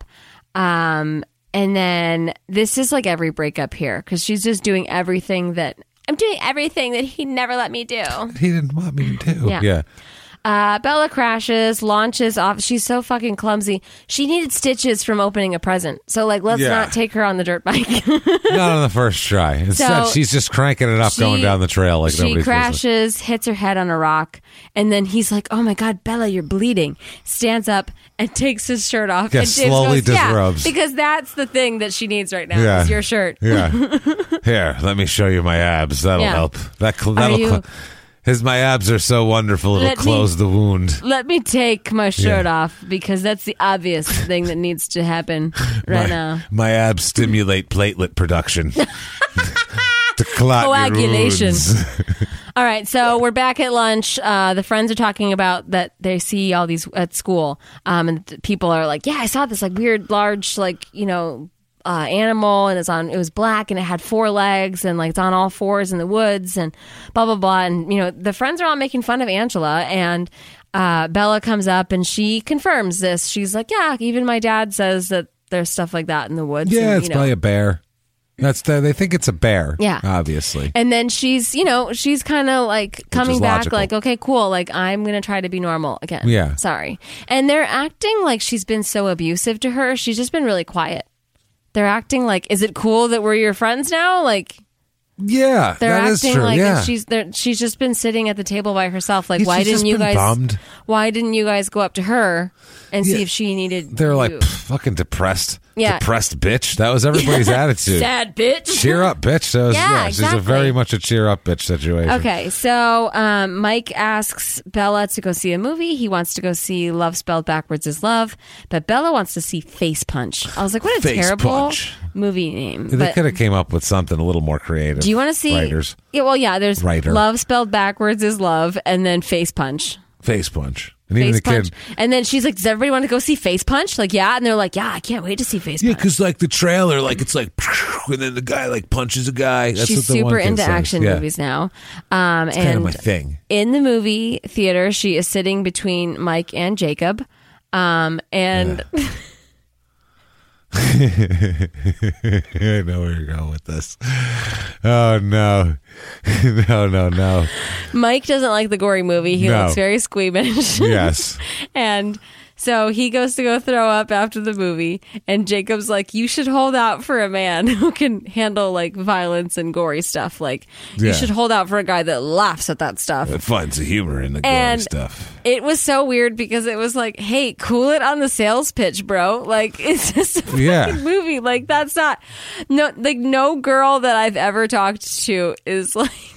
And then this is like every breakup here because she's just doing everything that... I'm doing everything that he never let me do. He didn't want me to do. Yeah. Bella crashes, launches off. She's so fucking clumsy. She needed stitches from opening a present. So, let's not take her on the dirt bike. Not on the first try. Instead, she's just cranking it up going down the trail like nobody's She crashes, hits her head on a rock, and then he's like, oh my God, Bella, you're bleeding. Stands up and takes his shirt off. Yeah, and slowly disrobes. Because that's the thing that she needs right now is your shirt. Yeah. Here, let me show you my abs. That'll help. My abs are so wonderful, it'll close the wound. Let me take my shirt off because that's the obvious thing that needs to happen now. My abs stimulate platelet production. To clot coagulation. Your wounds. All right, so we're back at lunch. The friends are talking about that they see all these at school, and people are like, "Yeah, I saw this weird, large, animal, and it was black, and it had 4 legs, and it's on all 4s in the woods, and blah blah blah." And the friends are all making fun of Angela, and Bella comes up and she confirms this. She's like, "Yeah, even my dad says that there's stuff like that in the woods." Yeah, and, it's probably a bear. They think it's a bear. Yeah, obviously. And then she's kind of coming back, okay, cool. I'm gonna try to be normal again. Yeah, sorry. And they're acting like she's been so abusive to her. She's just been really quiet. They're acting like, is it cool that we're your friends now? Yeah, they're that acting is true. Like she's just been sitting at the table by herself. Why didn't you guys? Bummed. Why didn't you guys go up to her and see if she needed? They're fucking depressed. Yeah. Depressed bitch. That was everybody's attitude. Sad bitch. Cheer up, bitch. That was, exactly. She's a very much a cheer up bitch situation. Okay, so Mike asks Bella to go see a movie. He wants to go see Love Spelled Backwards is Love, but Bella wants to see Face Punch. I was like, what a terrible movie name. They could have came up with something a little more creative. Do you want to see writers? Yeah, well, yeah. There's Love Spelled Backwards is Love, and then Face Punch. Face Punch. And even the Punch. kid. And then she's like, does everybody want to go see Face Punch? Yeah. And they're like, yeah, I can't wait to see Face Punch. Yeah, because the trailer, it's and then the guy punches a guy. That's She's what the super one kid into says. action movies now. It's kind of my thing. In the movie theater, she is sitting between Mike and Jacob. And... Yeah. I know where you're going with this. Oh, no. No. Mike doesn't like the gory movie. He looks very squeamish. Yes. And so he goes to go throw up after the movie, and Jacob's like, you should hold out for a man who can handle violence and gory stuff. You should hold out for a guy that laughs at that stuff. That finds the humor in the gory stuff. It was so weird because it was hey, cool it on the sales pitch, bro. It's just a fucking movie. That's not no girl that I've ever talked to is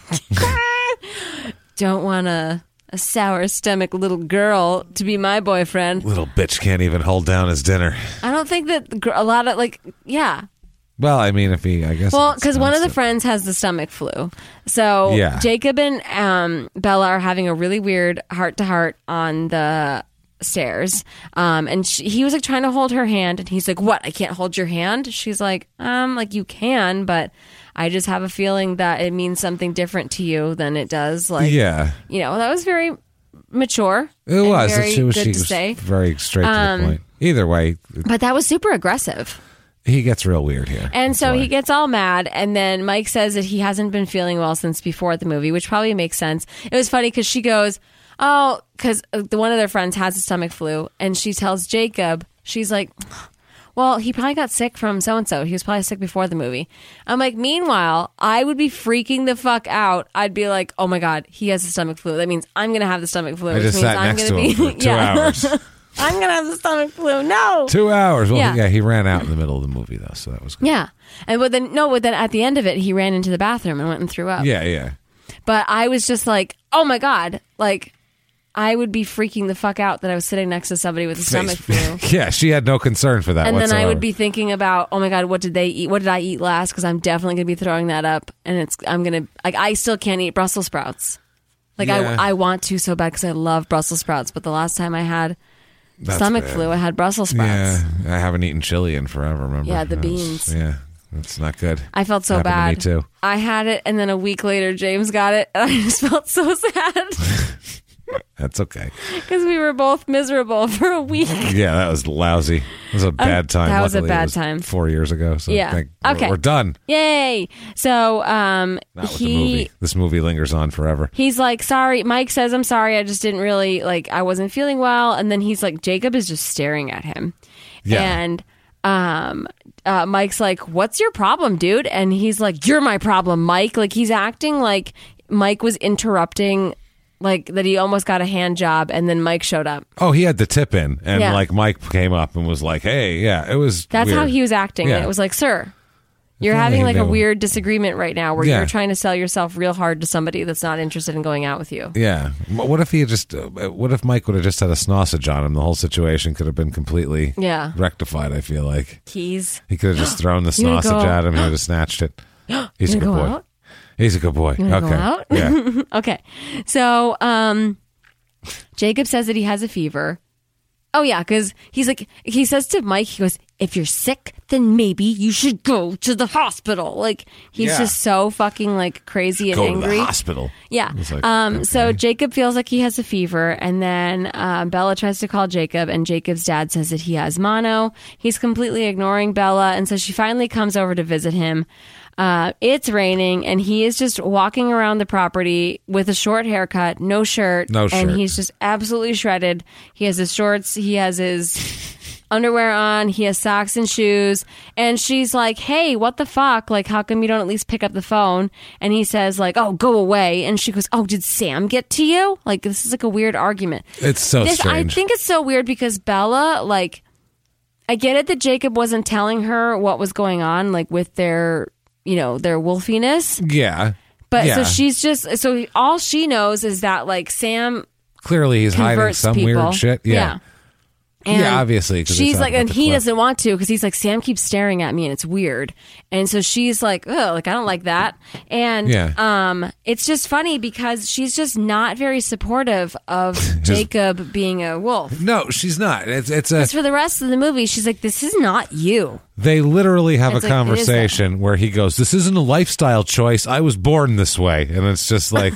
don't want a sour stomach little girl to be my boyfriend. Little bitch can't even hold down his dinner. I don't think that a lot of Well, I mean, I guess. Well, because one of the friends has the stomach flu. So Jacob and Bella are having a really weird heart-to-heart on the stairs. And he was like trying to hold her hand, and he's like, "What? I can't hold your hand?" She's like, like you can, but I just have a feeling that it means something different to you than it does. Like, yeah, that was very mature. It was. She was very straight to the point. Either way, but that was super aggressive. He gets real weird here. And so he gets all mad, and then Mike says that he hasn't been feeling well since before the movie, which probably makes sense. It was funny because she goes, oh, because one of their friends has a stomach flu, and she tells Jacob, she's like, well, he probably got sick from so-and-so. He was probably sick before the movie. I'm like, meanwhile, I would be freaking the fuck out. I'd be like, oh my God, he has a stomach flu. That means I'm going to have the stomach flu. I just sat next to him for 2 hours. I'm going to have the stomach flu. No. 2 hours. Well, yeah, he ran out in the middle of the movie, though, so that was good. Yeah. But then at the end of it, he ran into the bathroom and went and threw up. Yeah. But I was just like, oh my God. Like, I would be freaking the fuck out that I was sitting next to somebody with a stomach flu. Yeah, she had no concern for that and whatsoever. Then I would be thinking about, oh my God, what did they eat? What did I eat last? Because I'm definitely going to be throwing that up. And I still can't eat Brussels sprouts. Like, yeah. I want to so bad because I love Brussels sprouts. But the last time I had stomach flu, I had Brussels sprouts. Yeah, I haven't eaten chili in forever, remember? Yeah, the beans. Yeah, that's not good. I felt so bad. To me too. I had it, and then a week later, James got it, and I just felt so sad. That's okay. Because we were both miserable for a week. Yeah, that was lousy. It was a bad time. That was a bad time. 4 years ago. So yeah. Okay. We're done. Yay. So Not with the movie. This movie lingers on forever. He's like, sorry. Mike says, I'm sorry. I just didn't really, I wasn't feeling well. And then he's like, Jacob is just staring at him. Yeah. And Mike's like, what's your problem, dude? And he's like, you're my problem, Mike. Like, he's acting like Mike was interrupting, like that he almost got a hand job, and then Mike showed up. Oh, he had the tip in, and like Mike came up and was like, hey, yeah, it was That's weird. How he was acting. Yeah. And it was like, sir, you're having like a weird disagreement right now where you're trying to sell yourself real hard to somebody that's not interested in going out with you. Yeah. What if what if Mike would have just had a sausage on him? The whole situation could have been completely rectified, I feel like. He could have just thrown the sausage at him. He would have snatched it. He's a good boy. Out? He's a good boy. You okay. Go out? Yeah. Okay. So Jacob says that he has a fever. Oh, yeah, because he says to Mike, he goes, if you're sick, then maybe you should go to the hospital. Like, he's just so fucking, like, crazy and angry. Go to the hospital. Yeah. Like, so Jacob feels like he has a fever, and then Bella tries to call Jacob, and Jacob's dad says that he has mono. He's completely ignoring Bella, and so she finally comes over to visit him. It's raining, and he is just walking around the property with a short haircut, no shirt, and he's just absolutely shredded. He has his shorts, he has his underwear on, he has socks and shoes, and she's like, hey, what the fuck? Like, how come you don't at least pick up the phone? And he says, like, oh, go away. And she goes, oh, did Sam get to you? Like, this is like a weird argument. It's so strange. I think it's so weird because Bella, like, I get it that Jacob wasn't telling her what was going on, like, with their wolfiness. Yeah. But so she's just, so all she knows is that, like, Sam clearly he's hiding some weird shit. Yeah. And obviously. She's like, and he doesn't want to because he's like, Sam keeps staring at me and it's weird. And so she's like, oh, like, I don't like that. And it's just funny because she's just not very supportive of Jacob being a wolf. No, she's not. It's for the rest of the movie, she's like, this is not you. They literally have a conversation where he goes, this isn't a lifestyle choice. I was born this way. And it's just like...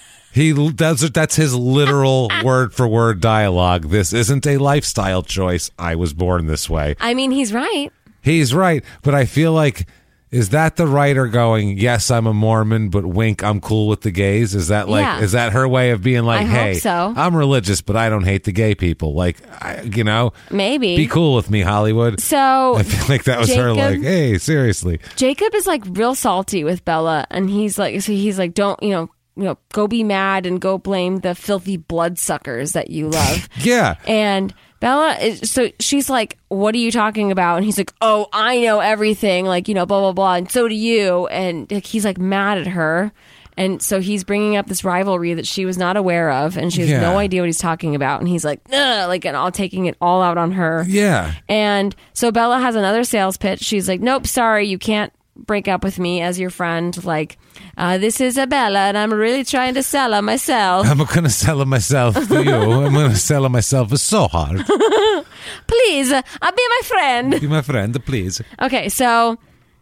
That's his literal word for word dialogue. This isn't a lifestyle choice. I was born this way. I mean, he's right. He's right. But I feel like, is that the writer going, yes, I'm a Mormon, but wink, I'm cool with the gays? Is that like, is that her way of being like, hey, I'm religious, but I don't hate the gay people? Like, maybe. Be cool with me, Hollywood. So I feel like that was her like, hey, seriously. Jacob is like real salty with Bella. And he's like, don't, go be mad and go blame the filthy bloodsuckers that you love. Yeah. And Bella so she's like, what are you talking about? And he's like, oh, I know everything. Like, blah, blah, blah. And so do you. And he's like mad at her. And so he's bringing up this rivalry that she was not aware of. And she has no idea what he's talking about. And he's like, ugh, and all taking it all out on her. Yeah. And so Bella has another sales pitch. She's like, nope, sorry, you can't break up with me as your friend. Like, this is Bella, and I'm really trying to sell her myself. I'm going to sell her myself to you. I'm going to sell her myself. It's so hard. Please, be my friend. Be my friend, please. Okay, so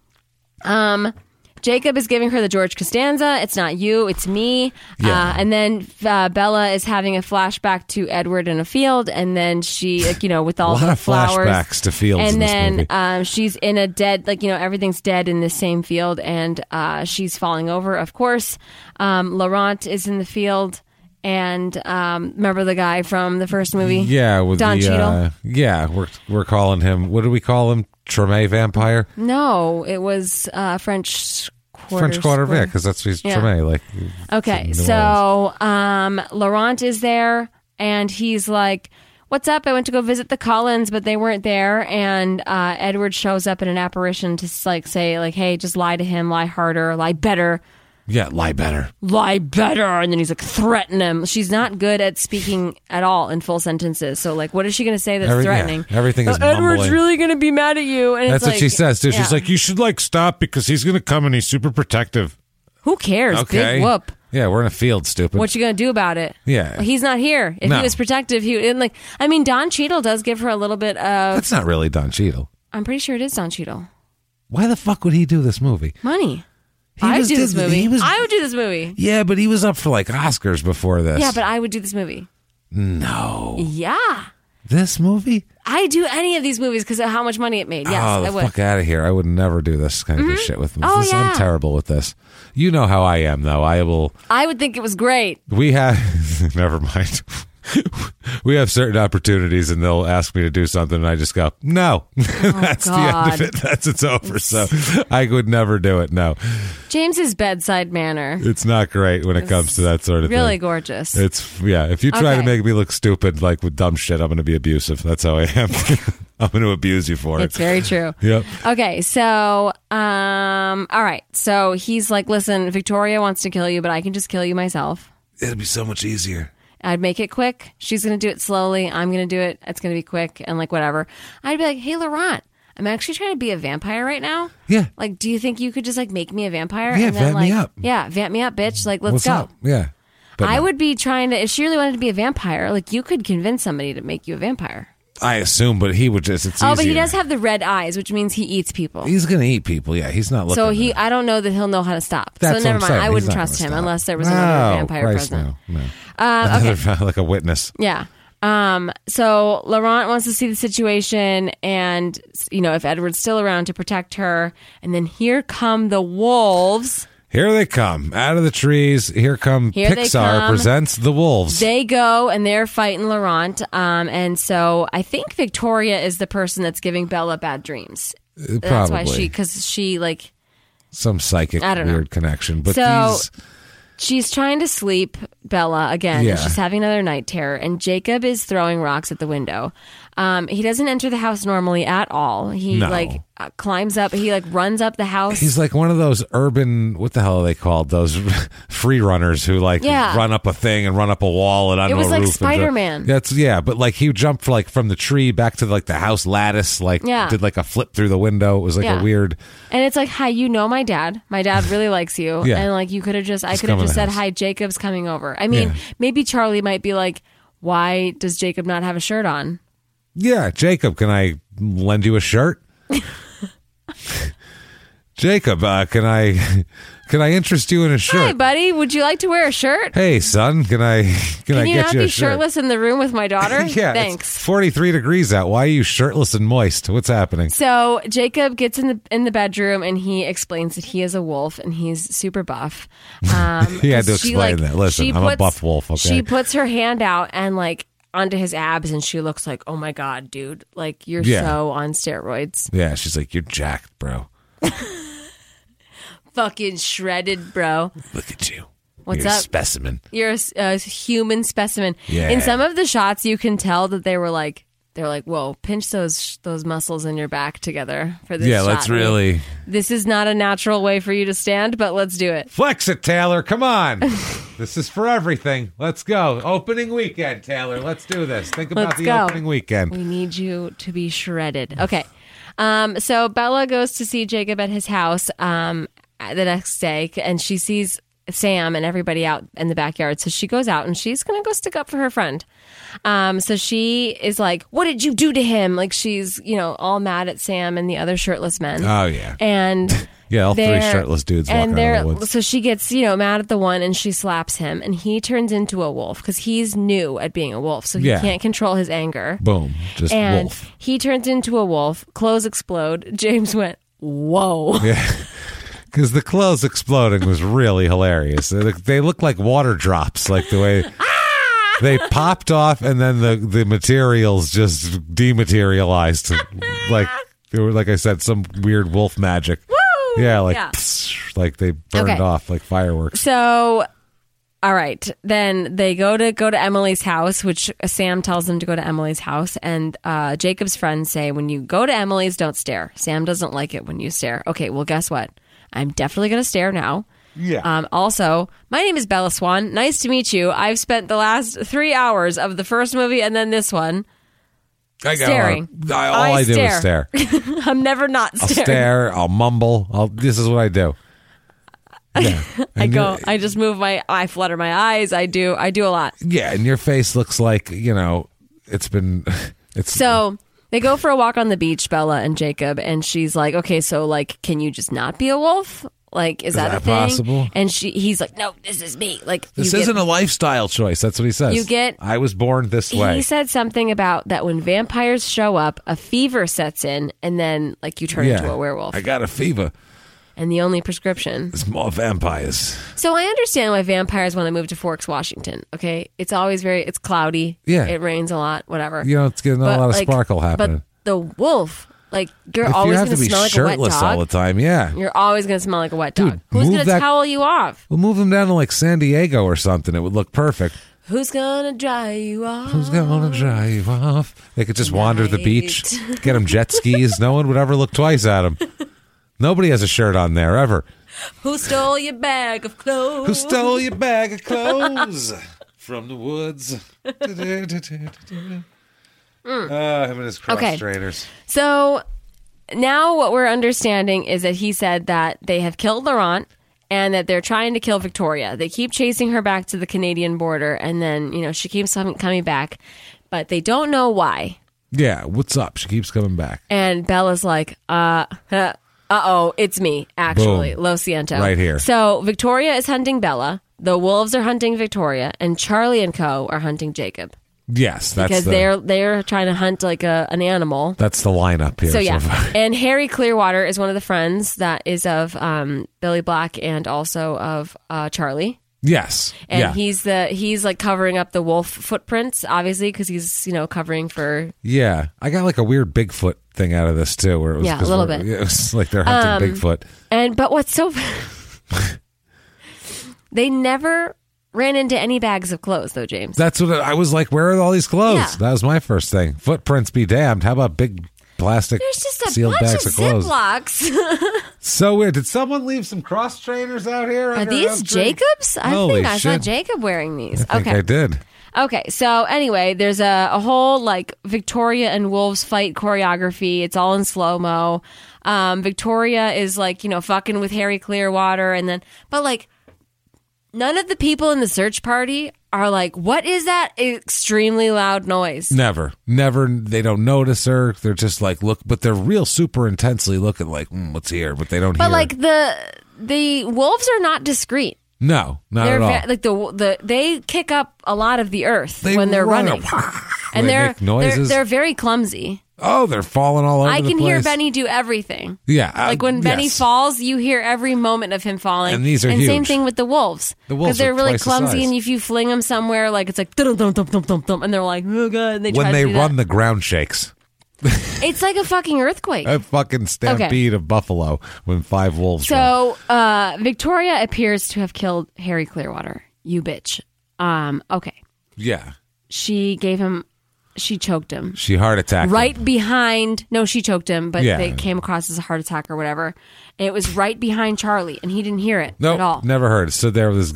Jacob is giving her the George Costanza. It's not you, it's me. Yeah. And then Bella is having a flashback to Edward in a field, and then she, like, with all the flowers. Flashbacks to fields. And in then this movie. She's in a dead, everything's dead in the same field, and she's falling over. Of course, Laurent is in the field. And remember the guy from the first movie? Yeah, with Don Cheadle. Yeah, we're calling him. What do we call him? Treme vampire? No, it was French Quarter. Yeah, because that's he's Treme. Like, okay, so Laurent is there, and he's like, "What's up? I went to go visit the Cullens, but they weren't there." And Edward shows up in an apparition to say, "Hey, just lie to him, lie harder, lie better." Yeah, lie better. Lie better. And then he's like, threaten him. She's not good at speaking at all in full sentences. So, what is she going to say that's threatening? Yeah, everything is Edward's mumbling. really going to be mad at you. And that's it's what she says, too. Yeah. She's like, you should, stop because he's going to come and he's super protective. Who cares? Okay. Big whoop. Yeah, we're in a field, stupid. What you going to do about it? Yeah. Well, he's not here. If he was protective, Don Cheadle does give her a little bit of... That's not really Don Cheadle. I'm pretty sure it is Don Cheadle. Why the fuck would he do this movie? Money. I would do this movie. I would do this movie. Yeah, but he was up for Oscars before this. Yeah, but I would do this movie. No. Yeah. This movie? I'd do any of these movies because of how much money it made. Yes, I would. Fuck out of here. I would never do this kind of shit with me. Oh, yeah. I'm terrible with this. You know how I am, though. I would think it was great. We have... Never mind. We have certain opportunities and they'll ask me to do something and I just go, no. That's the end of it. It's over. So I would never do it. No. James's bedside manner. It's not great when it comes to that sort of thing. Really gorgeous. If you try to make me look stupid with dumb shit, I'm going to be abusive. That's how I am. I'm going to abuse you for it. It's very true. Yep. Okay, so all right. So he's like, listen, Victoria wants to kill you, but I can just kill you myself. It'll be so much easier. I'd make it quick. She's going to do it slowly. I'm going to do it. It's going to be quick and whatever. I'd be like, hey, Laurent, I'm actually trying to be a vampire right now. Yeah. Do you think you could just make me a vampire? Yeah, and then, vamp me up. Yeah, vamp me up, bitch. Let's What's go. Up? Yeah. But I would be trying to, if she really wanted to be a vampire, you could convince somebody to make you a vampire. I assume, but he would just, it's easier. But he does have the red eyes, which means he eats people. He's going to eat people, yeah. He's not looking So I don't know that he'll know how to stop. That's so never mind. saying. I wouldn't trust him unless there was another vampire present. No. Okay. Like a witness. Yeah. So Laurent wants to see the situation and, if Edward's still around to protect her. And then here come the wolves. Here they come out of the trees. Here Pixar presents the wolves. They go and they're fighting Laurent. And so I think Victoria is the person that's giving Bella bad dreams. Probably. That's why because she some psychic weird connection. But she's trying to sleep, Bella, again. Yeah. And she's having another night terror. And Jacob is throwing rocks at the window. He doesn't enter the house normally at all. He climbs up. He runs up the house. He's like one of those urban, what the hell are they called? Those free runners who run up a thing and run up a wall and onto a roof. It was like Spider-Man. But he jumped from the tree back to the house lattice. Did a flip through the window. It was a weird. And it's hi, my dad. My dad really likes you. Yeah. And you could have I could have just said, hi, Jacob's coming over. I mean, maybe Charlie might be why does Jacob not have a shirt on? Yeah, Jacob, can I lend you a shirt? Jacob, can I interest you in a shirt? Hi, buddy. Would you like to wear a shirt? Hey, son, can I get you a shirt? Can you not be shirtless in the room with my daughter? Yeah, thanks. It's 43 degrees out. Why are you shirtless and moist? What's happening? So Jacob gets in the bedroom and he explains that he is a wolf and he's super buff. He had to explain that. Listen, I'm a buff wolf. Okay. She puts her hand out and onto his abs and she looks like, oh my God, dude, you're so on steroids. Yeah, she's like, you're jacked, bro. Fucking shredded, bro. Look at you. What's You're up? A specimen. You're a human specimen. Yeah. In some of the shots, you can tell that they're like, whoa, pinch those muscles in your back together for this shot. Let's really. This is not a natural way for you to stand, but let's do it. Flex it, Taylor. Come on. This is for everything. Let's go. Opening weekend, Taylor. Let's do this. Think about opening weekend. We need you to be shredded. Okay. So Bella goes to see Jacob at his house the next day, and she sees Sam and everybody out in the backyard. So she goes out and she's going to go stick up for her friend. So she is like, what did you do to him? Like she's, all mad at Sam and the other shirtless men. Oh, yeah. And yeah, all three shirtless dudes walking around the woods. So she gets, mad at the one and she slaps him and he turns into a wolf because he's new at being a wolf. So he can't control his anger. Boom. Just and wolf. He turns into a wolf. Clothes explode. James went, whoa. Yeah. Because the clothes exploding was really hilarious. They looked like water drops, like the way they popped off, and then the materials just dematerialized, like they were, like I said, some weird wolf magic. Woo! Yeah, like they burned off like fireworks. So, all right, then they go to Emily's house, which Sam tells them to go to Emily's house, and Jacob's friends say, when you go to Emily's, don't stare. Sam doesn't like it when you stare. Okay, well, guess what? I'm definitely going to stare now. Yeah. Also, my name is Bella Swan. Nice to meet you. I've spent the last 3 hours of the first movie and then this one staring. All I do is stare. I'm never not staring. I'll stare. I'll mumble. This is what I do. Yeah. I just move I flutter my eyes. I do a lot. Yeah, and your face looks like, it's So they go for a walk on the beach, Bella and Jacob, and she's like, okay, so like, can you just not be a wolf? Like, is that a thing? Possible? And he's like, no, this is me. Like, this isn't a lifestyle choice. That's what he says. I was born this way. He said something about that when vampires show up, a fever sets in, and then like you turn into a werewolf. I got a fever. And the only prescription is more vampires. So I understand why vampires want to move to Forks, Washington. Okay, it's always it's cloudy. Yeah, it rains a lot. Whatever. It's getting a lot of sparkle happening. But the wolf, you're always going to smell like a wet dog. All the time. Yeah, you're always going to smell like a wet dog. Dude, who's going to towel you off? We'll move him down to like San Diego or something. It would look perfect. Who's gonna dry you off? Who's gonna dry you off? They could just wander the beach, get them jet skis. No one would ever look twice at them. Nobody has a shirt on there ever. Who stole your bag of clothes? Who stole your bag of clothes from the woods? Him and his cross trainers. So now what we're understanding is that he said that they have killed Laurent and that they're trying to kill Victoria. They keep chasing her back to the Canadian border, and then, she keeps coming back, but they don't know why. Yeah, what's up? She keeps coming back. And Bella's like, uh-oh, it's me, actually. Boom. Lo siento. Right here. So Victoria is hunting Bella, the wolves are hunting Victoria, and Charlie and Co. are hunting Jacob. Yes, that's because they're trying to hunt like an animal. That's the lineup here. So yeah, and Harry Clearwater is one of the friends that is of Billy Black and also of Charlie. Yes, and he's like covering up the wolf footprints, obviously, because he's covering for. Yeah, I got like a weird Bigfoot thing out of this too, where it was a little bit. It was like they're hunting Bigfoot. But what's so they never ran into any bags of clothes, though, James. That's what I was like. Where are all these clothes? Yeah. That was my first thing. Footprints be damned. How about big plastic sealed bags of clothes? Ziplocs. So weird. Did someone leave some cross trainers out here? Are these Jacob's? I think I saw Jacob wearing these. I think I did. Okay, so anyway, there's a whole like Victoria and wolves fight choreography. It's all in slow-mo. Victoria is like, fucking with Harry Clearwater, but like none of the people in the search party are like, what is that extremely loud noise? Never. They don't notice her. They're just like, look, but they're real super intensely looking like, what's here? But they don't hear. But like the wolves are not discreet. No, not at all. Like they kick up a lot of the earth when they're running. And they're very clumsy. Oh, they're falling all over the place. I can hear Benny do everything. Yeah. Like when Benny falls, you hear every moment of him falling. And these are huge. Same thing with the wolves. The wolves because they're really clumsy, the and if you fling them somewhere, like it's like dum dum dum dum dum dum, and they're like, oh god. And when they run, the ground shakes. It's like a fucking earthquake. A fucking stampede of buffalo when 5 wolves run. So Victoria appears to have killed Harry Clearwater. You bitch. Okay. Yeah. She choked him. She heart attacked him. Behind. No, she choked him, but it came across as a heart attack or whatever. It was right behind Charlie, and he didn't hear it at all. Never heard it. Stood there with his gun.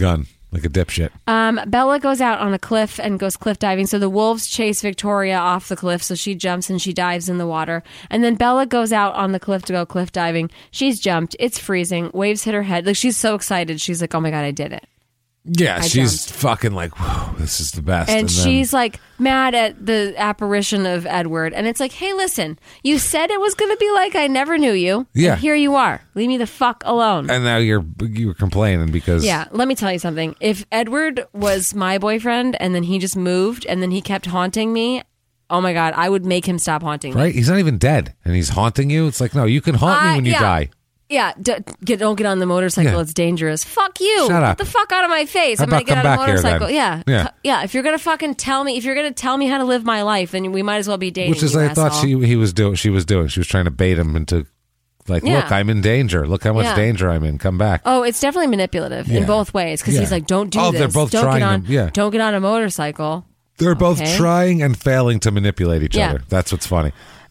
like a dipshit. Bella goes out on a cliff and goes cliff diving. So the wolves chase Victoria off the cliff. So she jumps and she dives in the water. And then Bella goes out on the cliff to go cliff diving. She's jumped. It's freezing. Waves hit her head. Like, she's so excited. She's like, oh my God, I did it. Yeah, she's fucking like, whoa, this is the best. And she's like mad at the apparition of Edward. And it's like, hey, listen, you said it was going to be like I never knew you. Yeah. And here you are. Leave me the fuck alone. And now you're complaining because... Yeah, let me tell you something. If Edward was my boyfriend and then he just moved and then he kept haunting me, oh my God, I would make him stop haunting me. Right? He's not even dead and he's haunting you. It's like, no, you can haunt me when you die. Yeah, don't get on the motorcycle. Yeah. It's dangerous. Fuck you. Shut up. Get the fuck out of my face. I'm going to get on a motorcycle. Yeah. If you're going to fucking tell me, if you're going to tell me how to live my life, then we might as well be dating. Which is, I thought she was doing. She was trying to bait him into, like, look, I'm in danger. Look how much danger I'm in. Come back. Oh, it's definitely manipulative in both ways because he's like, don't do this. They're both trying. Don't get on a motorcycle. They're both trying and failing to manipulate each other. That's what's funny.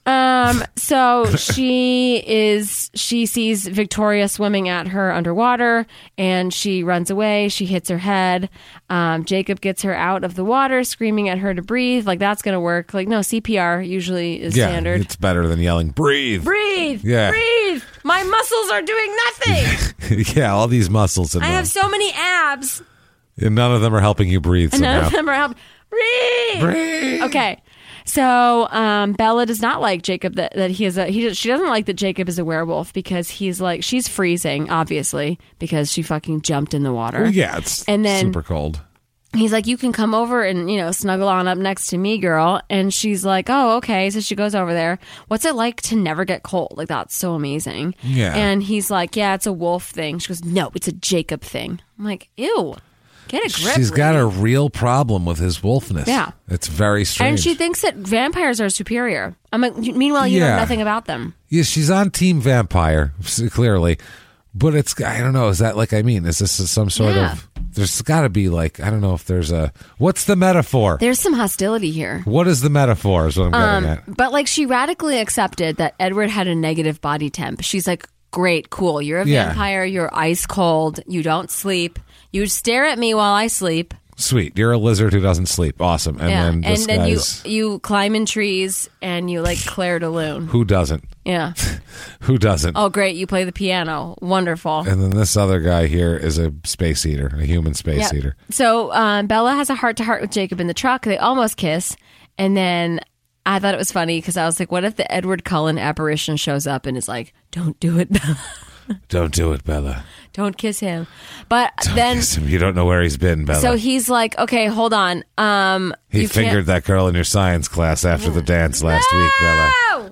So she sees Victoria swimming at her underwater and she runs away. She hits her head. Jacob gets her out of the water, screaming at her to breathe. Like, that's going to work. Like, no, CPR usually is standard. It's better than yelling, breathe. Breathe. Yeah. Breathe. My muscles are doing nothing. Yeah, all these muscles. I have so many abs. And none of them are helping you breathe somehow. None of them are helping. Breathe. Breathe. Okay. So Bella does not like Jacob that he is she doesn't like that Jacob is a werewolf because she's freezing, obviously, because she fucking jumped in the water. Well, yeah, it's super cold. He's like, you can come over and, snuggle on up next to me, girl. And she's like, oh, okay. So she goes over there. What's it like to never get cold? Like, that's so amazing. Yeah. And he's like, yeah, it's a wolf thing. She goes, no, it's a Jacob thing. I'm like, ew. Get a grip. She's got a real problem with his wolfness. Yeah. It's very strange. And she thinks that vampires are superior. I'm like, meanwhile, you know nothing about them. Yeah, she's on Team Vampire, clearly. But it's, I don't know, is this some sort of, there's got to be like, I don't know if there's what's the metaphor? There's some hostility here. What is the metaphor is what I'm getting at. But like, she radically accepted that Edward had a negative body temp. She's like, great, cool. You're a vampire. You're ice cold. You don't sleep. You stare at me while I sleep. Sweet. You're a lizard who doesn't sleep. Awesome. And then you climb in trees and you like Claire de Lune. Who doesn't? Yeah. Who doesn't? Oh, great. You play the piano. Wonderful. And then this other guy here is a space eater, a human space eater. So Bella has a heart-to-heart with Jacob in the truck. They almost kiss. And then I thought it was funny because I was like, what if the Edward Cullen apparition shows up and is like, don't do it, Bella. Don't do it, Bella. Don't kiss him. But don't then kiss him. You don't know where he's been, Bella. So he's like, okay, hold on. He fingered that girl in your science class after the dance last week, Bella.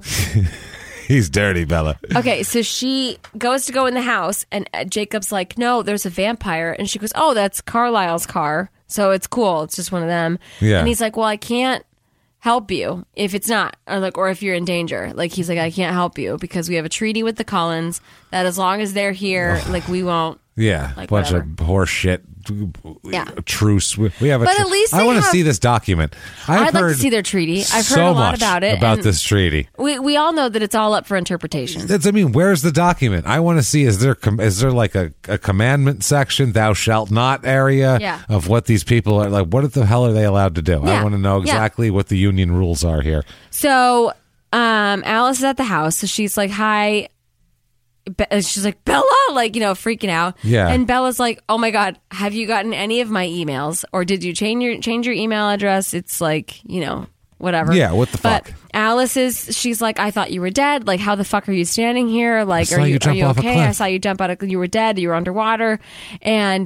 He's dirty, Bella. Okay, so she goes to go in the house, and Jacob's like, no, there's a vampire. And she goes, oh, that's Carlisle's car. So it's cool. It's just one of them. Yeah. And he's like, well, I can't help you if it's not, or if you're in danger. Like, he's like, I can't help you because we have a treaty with the Cullens that as long as they're here, like, we won't. Yeah, like, bunch whatever. of horse shit. Yeah. Truce. We have a but at least I want to see this document. I'd like to see their treaty. I've heard a lot about it. About this treaty. We all know that it's all up for interpretation. Where's the document? I want to see, is there like a commandment section, thou shalt not area of what these people are, like, what the hell are they allowed to do? Yeah. I want to know exactly what the union rules are here. So Alice is at the house. So she's like, hi. She's like, Bella, like, freaking out. Yeah. And Bella's like, oh my God, have you gotten any of my emails? Or did you change your email address? It's like, whatever. Yeah, what the fuck? But Alice she's like, I thought you were dead. Like, how the fuck are you standing here? Like, are you okay? I saw you jump out you were dead. You were underwater. And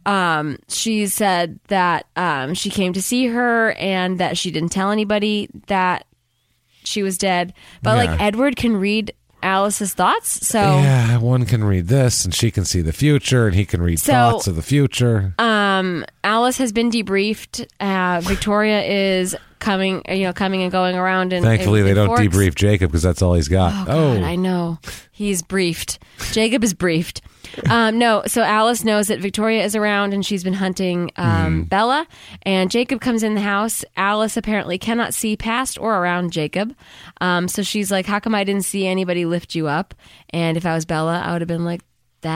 she said that she came to see her and that she didn't tell anybody that she was dead. But like, Edward can read Alice's thoughts, so yeah, one can read this and she can see the future and he can read thoughts of the future. Alice has been debriefed. Victoria is coming and going around, and thankfully they don't debrief Jacob because that's all he's got. Oh God, I know, he's briefed. Jacob is briefed. No, so Alice knows that Victoria is around and she's been hunting Bella, and Jacob comes in the house. Alice apparently cannot see past or around Jacob, so she's like, how come I didn't see anybody lift you up? And if I was Bella, I would have been like, that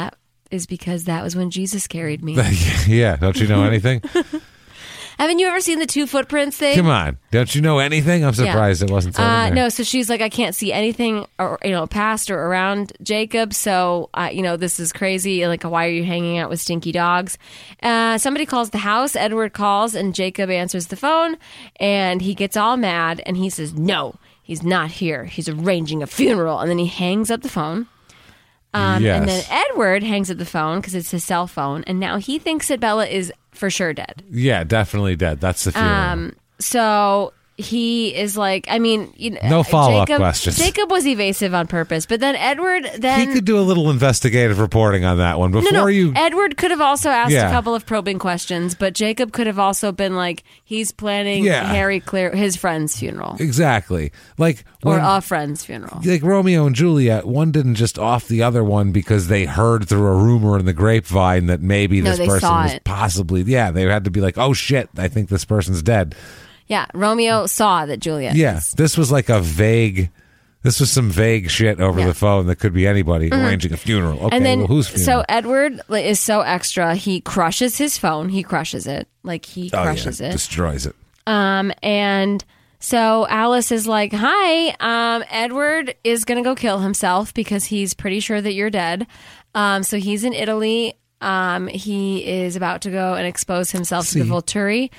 is because that was when Jesus carried me. Yeah, don't you know anything? Haven't you ever seen the 2 footprints thing? Come on, don't you know anything? I'm surprised it wasn't there. No, so she's like, I can't see anything, or past or around Jacob. So, this is crazy. Like, why are you hanging out with stinky dogs? Somebody calls the house. Edward calls, and Jacob answers the phone, and he gets all mad, and he says, "No, he's not here. He's arranging a funeral." And then he hangs up the phone. And then Edward hangs up the phone because it's his cell phone, and now he thinks that Bella is for sure dead. Yeah, definitely dead. That's the funeral. So he is like, no follow-up questions. Jacob was evasive on purpose, but then Edward he could do a little investigative reporting on that one before you. Edward could have also asked a couple of probing questions, but Jacob could have also been like, he's planning Harry his friend's funeral. Exactly. Or a friend's funeral. Like Romeo and Juliet, one didn't just off the other one because they heard through a rumor in the grapevine that maybe this person was possibly. Yeah, they had to be like, oh shit, I think this person's dead. Yeah, Romeo saw that Juliet. Yeah, this was like this was some vague shit over the phone that could be anybody arranging a funeral. Okay, and then, whose funeral? So Edward is so extra, he crushes his phone. He crushes it. Crushes it. Destroys it. And so Alice is like, hi, Edward is going to go kill himself because he's pretty sure that you're dead. So he's in Italy. He is about to go and expose himself to the Volturi.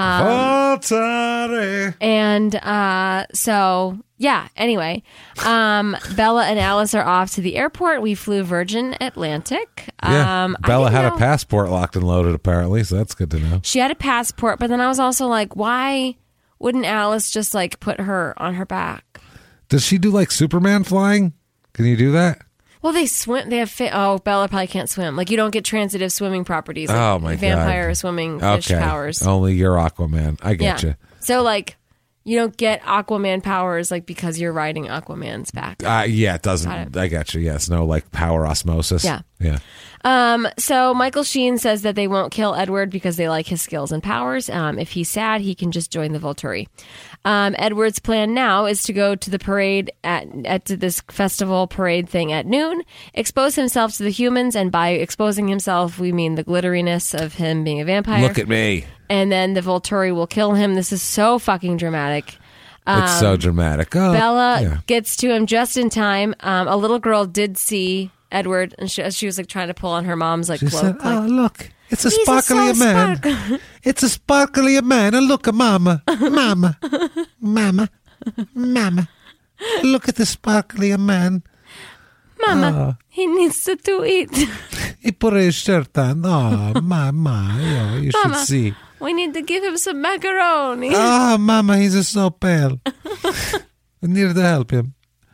Volturi. And anyway, Bella and Alice are off to the airport. We flew Virgin Atlantic. Bella had a passport locked and loaded apparently, so that's good to know. She had a passport, but then I was also like, why wouldn't Alice just put her on her back? Does she do like Superman flying? Can you do that? Well, they swim. They have Bella probably can't swim. You don't get transitive swimming properties. Oh my god! Vampire swimming fish powers. Only you're Aquaman. I get you. So you don't get Aquaman powers because you're riding Aquaman's back. It doesn't. I get you. Yes, no power osmosis. Yeah. So Michael Sheen says that they won't kill Edward because they like his skills and powers. If he's sad, he can just join the Volturi. Edward's plan now is to go to the parade at this festival parade thing at noon, expose himself to the humans, and by exposing himself, we mean the glitteriness of him being a vampire. Look at me. And then the Volturi will kill him. This is so fucking dramatic. It's so dramatic. Bella gets to him just in time. A little girl did see Edward, and she was trying to pull on her mom's she cloak. Said, "Oh, look, it's a sparkly man. It's a sparkly man. And look, Mama, Mama, Mama, Mama. Look at the sparkly man. Mama, he needs to eat. He put his shirt on. Oh, Mama, you should see. We need to give him some macaroni. Oh, Mama, he's so pale. We need to help him.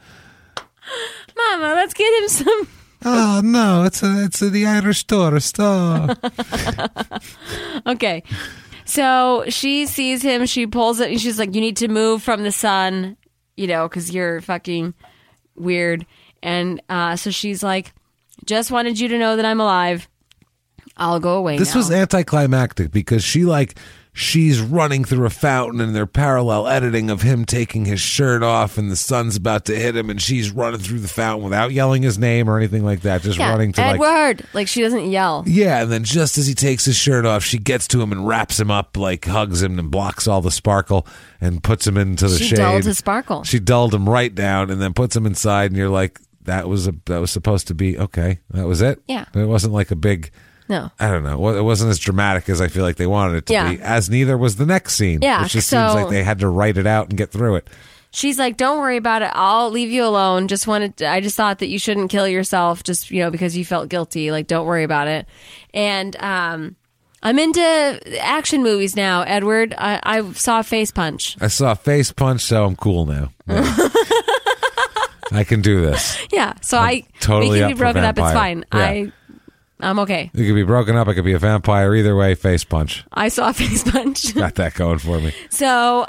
Mama, let's get him some. Oh no, it's the Irish tourist. Oh. Okay, so she sees him. She pulls it, and she's like, "You need to move from the sun, because you're fucking weird." And so she's like, "Just wanted you to know that I'm alive. I'll go away." This was anticlimactic because she's running through a fountain and they're parallel editing of him taking his shirt off and the sun's about to hit him and she's running through the fountain without yelling his name or anything like that, just running to Edward. She doesn't yell. Yeah, and then just as he takes his shirt off, she gets to him and wraps him up, hugs him and blocks all the sparkle and puts him into the shade. She dulled his sparkle. She dulled him right down and then puts him inside and you're like, that was supposed to be okay. That was it? Yeah. It wasn't like a big... No. I don't know. It wasn't as dramatic as I feel like they wanted it to be, as neither was the next scene. Yeah, it just seems like they had to write it out and get through it. She's like, don't worry about it. I'll leave you alone. I just thought that you shouldn't kill yourself just, because you felt guilty. Don't worry about it. And I'm into action movies now, Edward. I saw Face Punch. I saw Face Punch, so I'm cool now. Yeah. I can do this. Yeah. So we can be broken up. It's fine. Yeah. I'm okay. You could be broken up. I could be a vampire. Either way, Face Punch. I saw Face Punch. Got that going for me. So,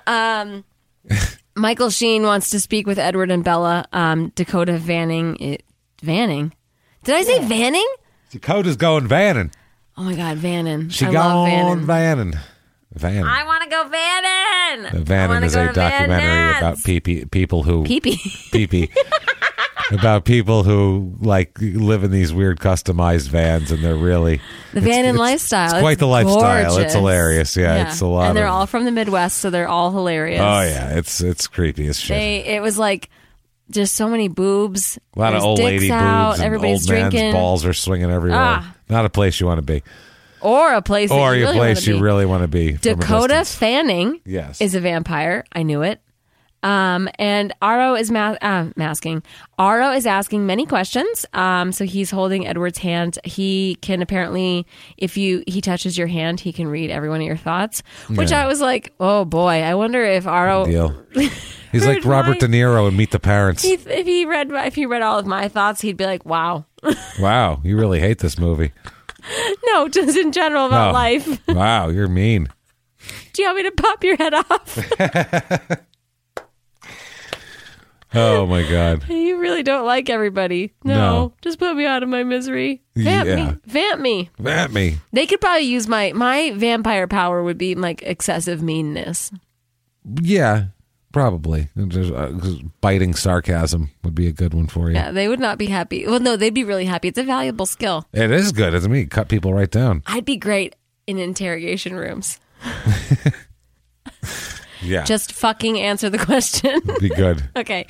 Michael Sheen wants to speak with Edward and Bella. Dakota Vanning. Vanning? Did I say Vanning? Dakota's going Vanning. Oh my God, Vanning. She gone Vanning. Vanning. I want to go Vanning. Vanning is a documentary about people who... Pee-pee. Pee-pee. about people who like live in these weird customized vans, and they're really the van and lifestyle. It's quite the lifestyle. Gorgeous. It's hilarious. Yeah, it's a lot. And they're all from the Midwest, so they're all hilarious. Oh yeah, it's creepy as shit. It was like just so many boobs. A lot of old lady out, boobs. And everybody's old man's drinking. balls are swinging everywhere. Not a place you want to be. Or a place that you really want to be. Dakota Fanning is a vampire. I knew it. And Aro is masking. Aro is asking many questions. So he's holding Edward's hand. He can apparently, if he touches your hand, he can read every one of your thoughts. Which I was like, oh boy, I wonder if Aro. He's like Robert De Niro in Meet the Parents. If he read all of my thoughts, he'd be like, wow. Wow, you really hate this movie. No, just in general about life. Wow, you're mean. Do you want me to pop your head off? Oh my God. You really don't like everybody. No. Just put me out of my misery. Vamp me. They could probably use my vampire power would be like excessive meanness. Yeah, probably. Biting sarcasm would be a good one for you. Yeah, they would not be happy. Well, no, they'd be really happy. It's a valuable skill. It is good. It's me. Cut people right down. I'd be great in interrogation rooms. Yeah. Just fucking answer the question. Be good. Okay.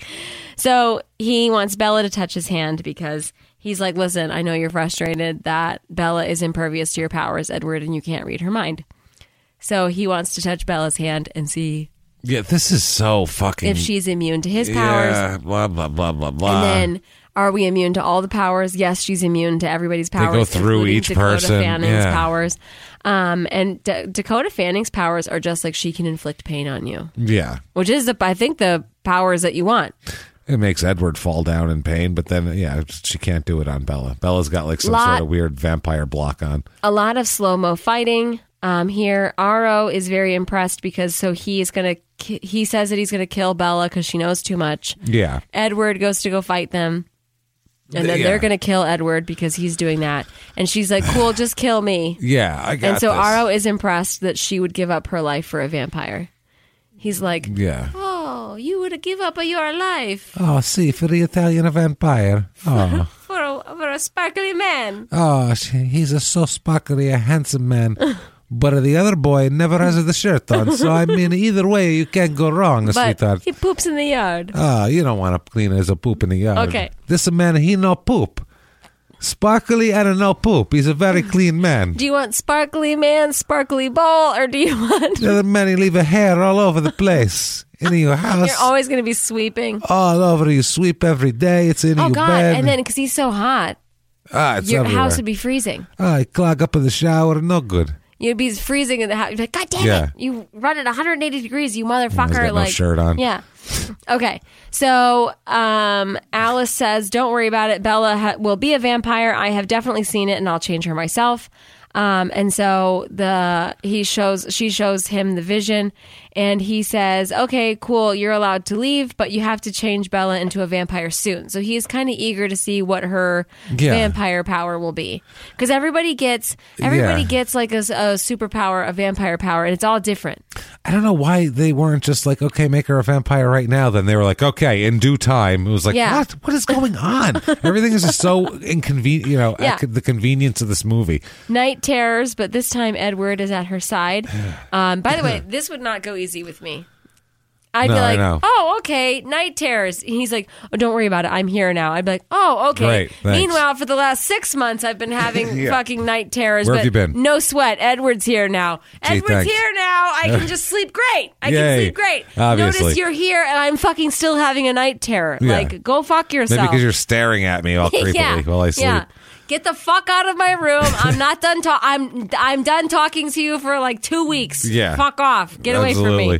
So he wants Bella to touch his hand because he's like, listen, I know you're frustrated that Bella is impervious to your powers, Edward, and you can't read her mind. So he wants to touch Bella's hand and see. Yeah, this is so fucking. If she's immune to his powers. Yeah, blah, blah, blah, blah, blah. And then, are we immune to all the powers? Yes, she's immune to everybody's powers. They go through each person. Dakota Fanning's powers. And Dakota Fanning's powers are just like she can inflict pain on you. Yeah. Which is, I think, the powers that you want. It makes Edward fall down in pain, but then, she can't do it on Bella. Bella's got like some sort of weird vampire block on. A lot of slow-mo fighting. Here, Aro is very impressed because he says that he's going to kill Bella because she knows too much. Yeah. Edward goes to go fight them. And then they're going to kill Edward because he's doing that. And she's like, cool, just kill me. Yeah, I got And so this. Aro is impressed that she would give up her life for a vampire. He's like, oh, you would give up your life. Oh, see, for the Italian vampire. Oh. for a sparkly man. Oh, he's so sparkly, a handsome man. But the other boy never has the shirt on. So, I mean, either way, you can't go wrong, sweetheart. He poops in the yard. Oh, you don't want to clean his poop in the yard. Okay. This man, he no poop. Sparkly and no poop. He's a very clean man. Do you want sparkly man, sparkly ball, or do you want... The other man, he leave a hair all over the place. In your house. You're always going to be sweeping. All over. You sweep every day. It's in your God. bed. And then, because he's so hot, it's your everywhere. house would be freezing. I clog up in the shower. No good. You'd be freezing in the house. You'd be like, God damn it. You run at 180 degrees, you motherfucker. He's got no shirt on. Yeah. Okay. So Alice says, don't worry about it. Bella will be a vampire. I have definitely seen it, and I'll change her myself. And so she shows him the vision, and he says, okay, cool, you're allowed to leave, but you have to change Bella into a vampire soon. So he's kind of eager to see what her vampire power will be. Because everybody gets like a superpower, a vampire power, and it's all different. I don't know why they weren't just like, okay, make her a vampire right now. Then they were like, okay, in due time. It was like, what is going on? Everything is just so inconvenient, the convenience of this movie. Night terrors, but this time Edward is at her side. By the way, this would not go easy with me. I'd be like, oh, okay, night terrors. And he's like, oh, don't worry about it. I'm here now. I'd be like, oh, okay. Great, meanwhile, for the last 6 months, I've been having fucking night terrors. Where but have you been? No sweat. Edward's here now. Edward's here now. I can just sleep great. I can sleep great. Obviously. Notice you're here, and I'm fucking still having a night terror. Yeah. Like, go fuck yourself. Maybe because you're staring at me all creepily while I sleep. Yeah. Get the fuck out of my room. I'm not done I'm done talking to you for like 2 weeks. Yeah. Fuck off. Get away from me.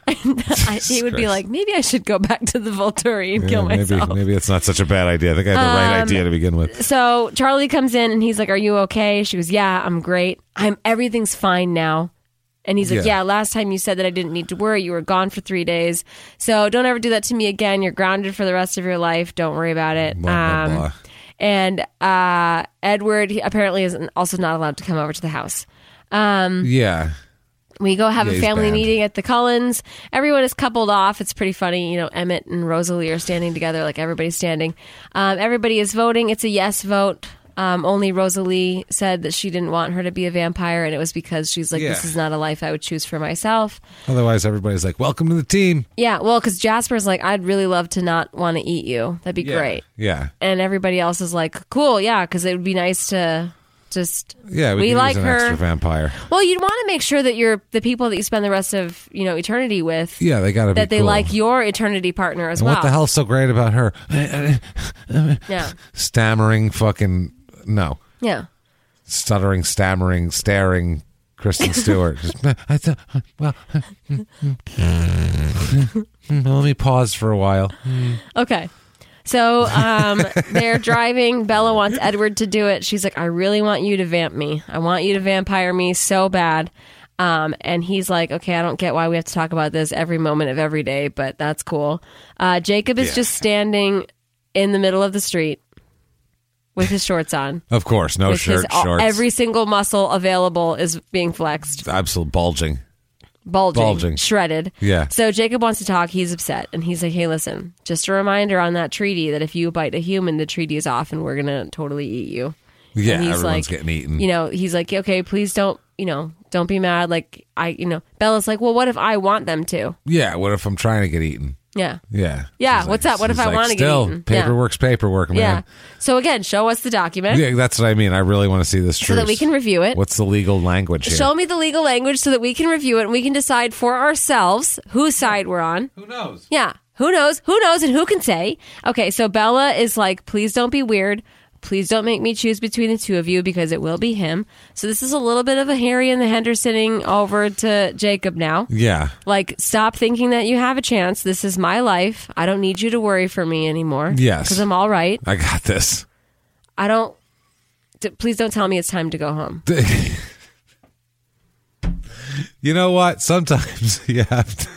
He would be Christ. like, maybe I should go back to the Volturi and kill myself. Maybe it's not such a bad idea. I think I had the right idea to begin with. So Charlie comes in and he's like, are you okay? She goes, yeah, I'm great. Everything's fine now. And he's like, yeah, last time you said that I didn't need to worry. You were gone for 3 days. So don't ever do that to me again. You're grounded for the rest of your life. Don't worry about it. Blah, blah, blah. And Edward apparently is also not allowed to come over to the house. Yeah. We go have a family meeting at the Cullens. Everyone is coupled off. It's pretty funny. Emmett and Rosalie are standing together, like everybody's standing. Everybody is voting. It's a yes vote. Only Rosalie said that she didn't want her to be a vampire, and it was because she's like, this is not a life I would choose for myself. Otherwise, everybody's like, welcome to the team. Yeah, well, because Jasper's like, I'd really love to not want to eat you. That'd be great. Yeah. And everybody else is like, cool, yeah, because it would be nice to... we like an her extra vampire. Well, you'd want to make sure that the people that you spend the rest of eternity with, they gotta be that they cool. like your eternity partner as well. What the hell's so great about her? Stammering, fucking no. Yeah, stuttering, stammering, staring. Kristen Stewart. Let me pause for a while. Okay. So they're driving. Bella wants Edward to do it. She's like, I really want you to vamp me. I want you to vampire me so bad. And he's like, okay, I don't get why we have to talk about this every moment of every day, but that's cool. Jacob is just standing in the middle of the street with his shorts on. Of course, no shirt, shorts. Every single muscle available is being flexed. Absolute bulging. Shredded. Yeah. So Jacob wants to talk. He's upset. And he's like, hey, listen, just a reminder on that treaty that if you bite a human, the treaty is off and we're going to totally eat you. Yeah, and he's everyone's like, getting eaten. He's like, okay, please don't be mad. Like, Bella's like, well, what if I want them to? Yeah, what if I'm trying to get eaten? Yeah. Yeah. Yeah, what's up? What if I want to get eaten? Paperwork's paperwork, man. Yeah. So again, show us the document. Yeah, that's what I mean. I really want to see this truce. So that we can review it. What's the legal language here? Show me the legal language so that we can review it and we can decide for ourselves whose side we're on. Who knows? Yeah. Who knows? Who knows and who can say? Okay, so Bella is like, please don't be weird. Please don't make me choose between the two of you because it will be him. So this is a little bit of a Harry and the Hendersoning over to Jacob now. Yeah. Like, stop thinking that you have a chance. This is my life. I don't need you to worry for me anymore. Yes. Because I'm all right. I got this. Please don't tell me it's time to go home. You know what? Sometimes you have to.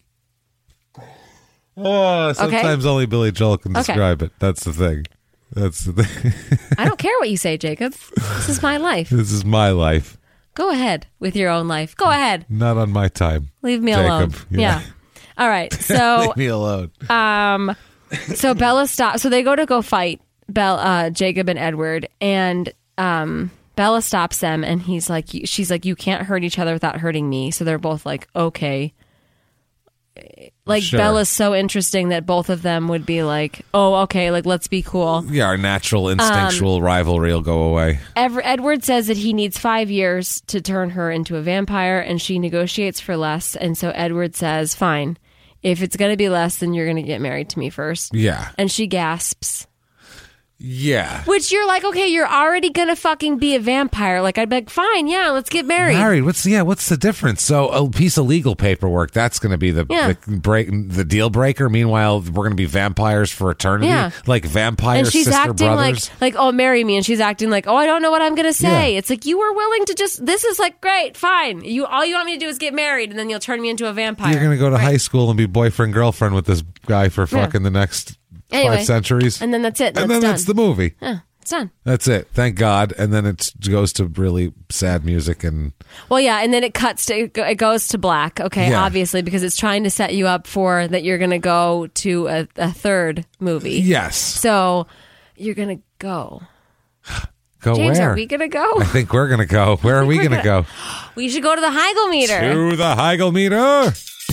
Sometimes only Billy Joel can describe it. That's the thing. That's the thing. I don't care what you say, Jacob. This is my life. This is my life. Go ahead with your own life. Go ahead. Not on my time. Leave me Jacob. alone. Yeah. All right. So leave me alone. So Bella stops. So they go fight Jacob and Edward, and Bella stops them, and she's like, you can't hurt each other without hurting me. So they're both like, okay. Like, sure. Bella's so interesting that both of them would be like, oh, okay, like, let's be cool. Yeah, our natural instinctual rivalry will go away. Edward says that he needs 5 years to turn her into a vampire, and she negotiates for less. And so Edward says, fine, if it's going to be less, then you're going to get married to me first. Yeah. And she gasps. Yeah. Which you're like, okay, you're already going to fucking be a vampire. Like, I'd be like, fine, yeah, let's get married. What's the difference? So a piece of legal paperwork, that's going to be the deal breaker. Meanwhile, we're going to be vampires for eternity. Yeah. Like vampire and she's sister acting brothers. like, oh, marry me. And she's acting like, oh, I don't know what I'm going to say. Yeah. It's like, you were willing to this is like, great, fine. All you want me to do is get married and then you'll turn me into a vampire. You're going to go to high school and be boyfriend, girlfriend with this guy for fucking the next 5 centuries. And then that's it. And then that's the movie. Yeah, it's done. That's it. Thank God. And then it goes to really sad music and... Well, yeah, and then it goes to black, okay, obviously, because it's trying to set you up for that you're going to go to a third movie. Yes. So you're going to go. Go James, where? Are we going to go? I think we're going to go. Where are we going to go? We should go to the Heigl meter. To the Heigl meter.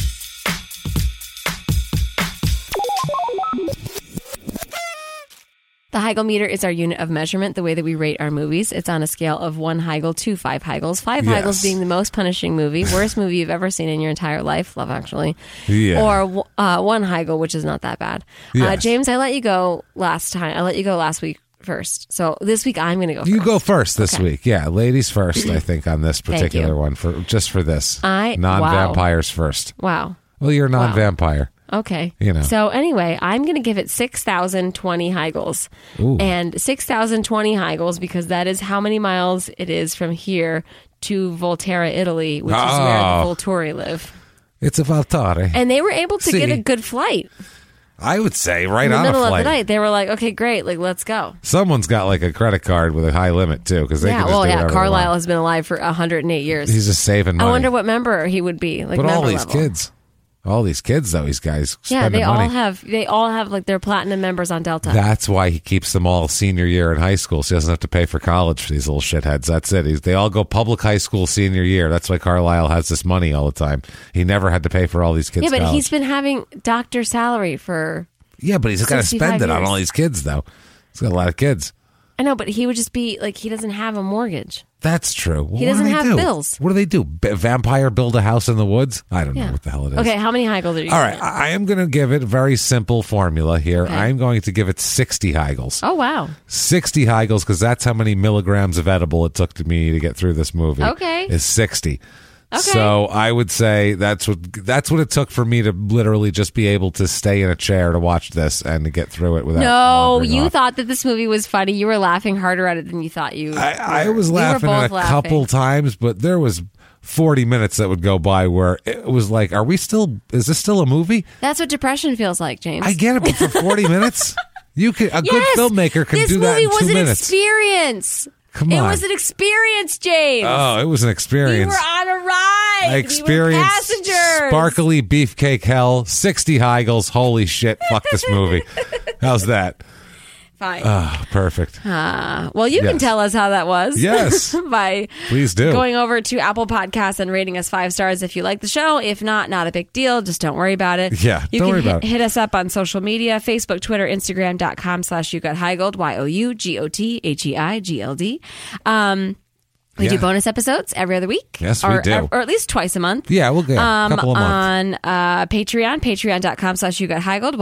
The Heigl meter is our unit of measurement, the way that we rate our movies. It's on a scale of 1 Heigl to 5 Heigls. 5 Heigls being the most punishing movie, worst movie you've ever seen in your entire life, Love Actually. Yeah. Or 1 Heigl, which is not that bad. Yes. James, I let you go last time. I let you go last week first. So this week I'm going to go first. You go first this week. Yeah, ladies first, I think, on this particular one, for this. Non-vampires first. Wow. Well, you're a non-vampire. Okay. You know. So anyway, I'm going to give it 6,020 Heigls. Ooh. And 6,020 Heigls because that is how many miles it is from here to Volterra, Italy, which is where the Volturi live. It's a Volturi. And they were able to get a good flight. I would say right in the on middle a flight. of the night. They were like, okay, great, like let's go. Someone's got like a credit card with a high limit too, because they can just do whatever they Carlisle want. has been alive for 108 years. He's just saving money. I wonder what member he would be. Like, but all these level. kids. All these kids, though, these guys spending they money. They all have like their platinum members on Delta. That's why he keeps them all senior year in high school, so he doesn't have to pay for college for these little shitheads. That's it. They all go public high school senior year. That's why Carlisle has this money all the time. He never had to pay for all these kids' but college. he's been having doctor salary for but he's got to spend it on years. all these kids, though. He's got a lot of kids. I know, but he would just be like, he doesn't have a mortgage. That's true. He doesn't have bills. What do they do? Vampire build a house in the woods? I don't know what the hell it is. Okay, how many Heigls are you All right, I am going to give it a very simple formula here. Okay. I'm going to give it 60 Heigls. Oh, wow. 60 Heigls, because that's how many milligrams of edible it took to me to get through this movie. Okay. Is 60. Okay. So I would say that's what it took for me to literally just be able to stay in a chair to watch this and to get through it without. No, wandering you off. thot that this movie was funny. You were laughing harder at it than you thought you. I was We were laughing both at a laughing. couple times, but there was 40 minutes that would go by where it was like, is this still a movie? That's what depression feels like, James. I get it, but for 40 minutes, a good filmmaker can do that in 2 minutes. This movie was an experience. Come on. It was an experience, James. Oh, it was an We experience. were on a ride. I We were experienced passengers. sparkly beefcake hell, 60 Heigls. Holy shit, fuck this movie. How's that? Fine. Perfect. Well, you can Yes. tell us how that was. Yes. By Please do. going over to Apple Podcasts and rating us 5 stars if you like the show. If not a big deal. Just don't worry about it. Yeah, you don't can worry about it. hit us up on social media, Facebook, Twitter, Instagram.com/YouGotHeigold, YouGotHeigold. We do bonus episodes every other week. Yes, we do. Or at least twice a month. Yeah, we'll get a couple a month. On Patreon, patreon.com/YouGotHeigold,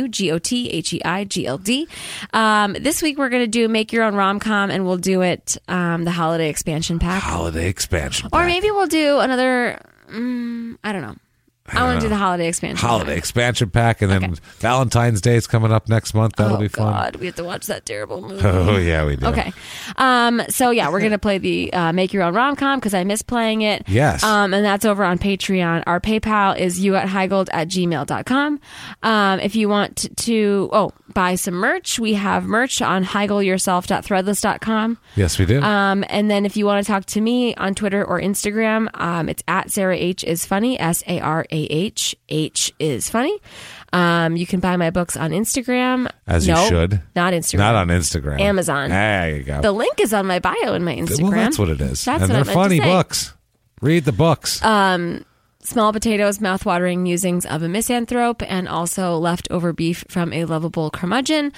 YouGotHeigold. This week we're going to do Make Your Own Rom-Com, and we'll do it the Holiday Expansion Pack. Holiday expansion Or pack. maybe we'll do another, I don't know. I want to do the Holiday Expansion Holiday Pack. expansion pack, and then Valentine's Day is coming up next month. That'll be fun. God, we have to watch that terrible movie. Oh, yeah, we do. Okay. So yeah, we're going to play the Make Your Own Rom-Com because I miss playing it. Yes. And that's over on Patreon. Our PayPal is youatheigold@gmail.com. If you want to buy some merch, we have merch on heigleyourself.threadless.com. Yes, we do. And then if you want to talk to me on Twitter or Instagram, it's at Sarah H is funny, SARAH H is funny. You can buy my books on Instagram. As you should. Not Instagram. Not on Instagram. Amazon. There you go. The link is on my bio in my Instagram. Well, that's what it is. That's and what I they're meant to funny say. books. Read the books. Small Potatoes, Mouthwatering Musings of a Misanthrope, and also Leftover Beef from a Lovable Curmudgeon.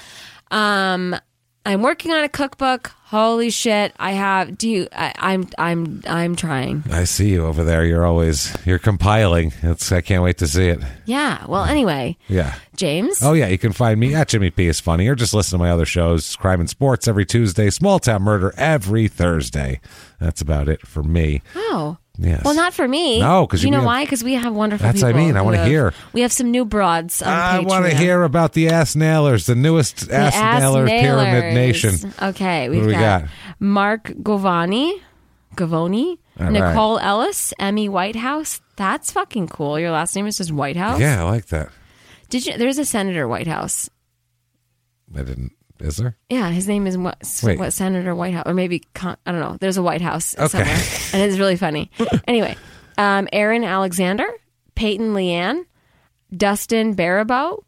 I'm working on a cookbook. Holy shit! I'm trying. I see you over there. You're compiling. I can't wait to see it. Yeah. Well, anyway. Yeah. James. Oh, yeah. You can find me at Jimmy P is Funny, or just listen to my other shows, Crime and Sports every Tuesday, Small Town Murder every Thursday. That's about it for me. Oh. Yes. Well, not for me. No, because you know why? Because we have wonderful That's people. what I mean. I want to hear. We have some new broads on I Patreon. want to hear about the Ass Nailers, the newest Ass Nailer Pyramid Nation. Okay, What do we got? Mark Govoni, All Nicole right. Ellis, Emmy Whitehouse. That's fucking cool. Your last name is just Whitehouse? Yeah, I like that. Did you? There's a Senator Whitehouse. I didn't. Is there? Yeah, his name is what Senator Whitehouse, or maybe I don't know. There's a White House somewhere, and it's really funny. Anyway, Aaron Alexander, Peyton Leanne, Dustin Baraboo,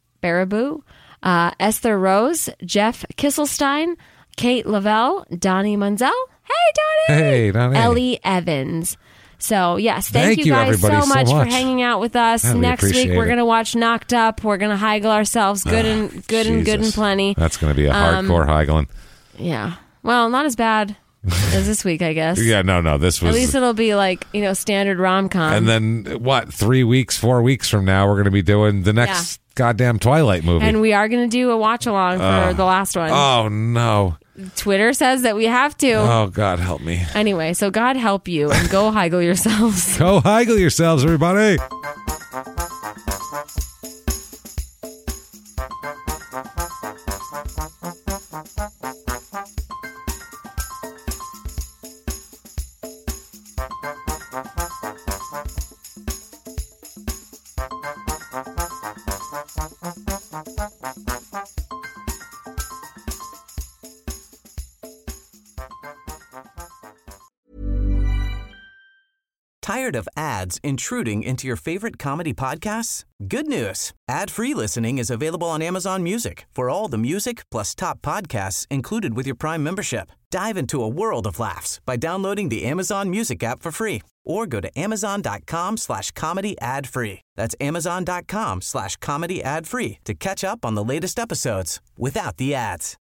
Esther Rose, Jeff Kisselstein, Kate Lavelle, Donnie Munzel. Hey, Donnie. Hey, Donnie. Ellie Evans. So, yes, thank you guys everybody, so much for much. hanging out with us. Yeah, we Next week, appreciate we're it. going to watch Knocked Up. We're going to Heigl ourselves good and Jesus. plenty. That's going to be a hardcore Heigling. Yeah. Well, not as bad as this week, I guess. Yeah, no. This was. At least it'll be like, standard rom-com. And then, 4 weeks from now, we're going to be doing the next goddamn Twilight movie. And we are going to do a watch-along for the last one. Oh, no. Twitter says that we have to. Oh, God help me. Anyway, so God help you and go Heigl yourselves. Go Heigl yourselves, everybody. Bye. Tired of ads intruding into your favorite comedy podcasts? Good news. Ad-free listening is available on Amazon Music for all the music plus top podcasts included with your Prime membership. Dive into a world of laughs by downloading the Amazon Music app for free or go to amazon.com/comedy ad-free. That's amazon.com/comedy ad-free to catch up on the latest episodes without the ads.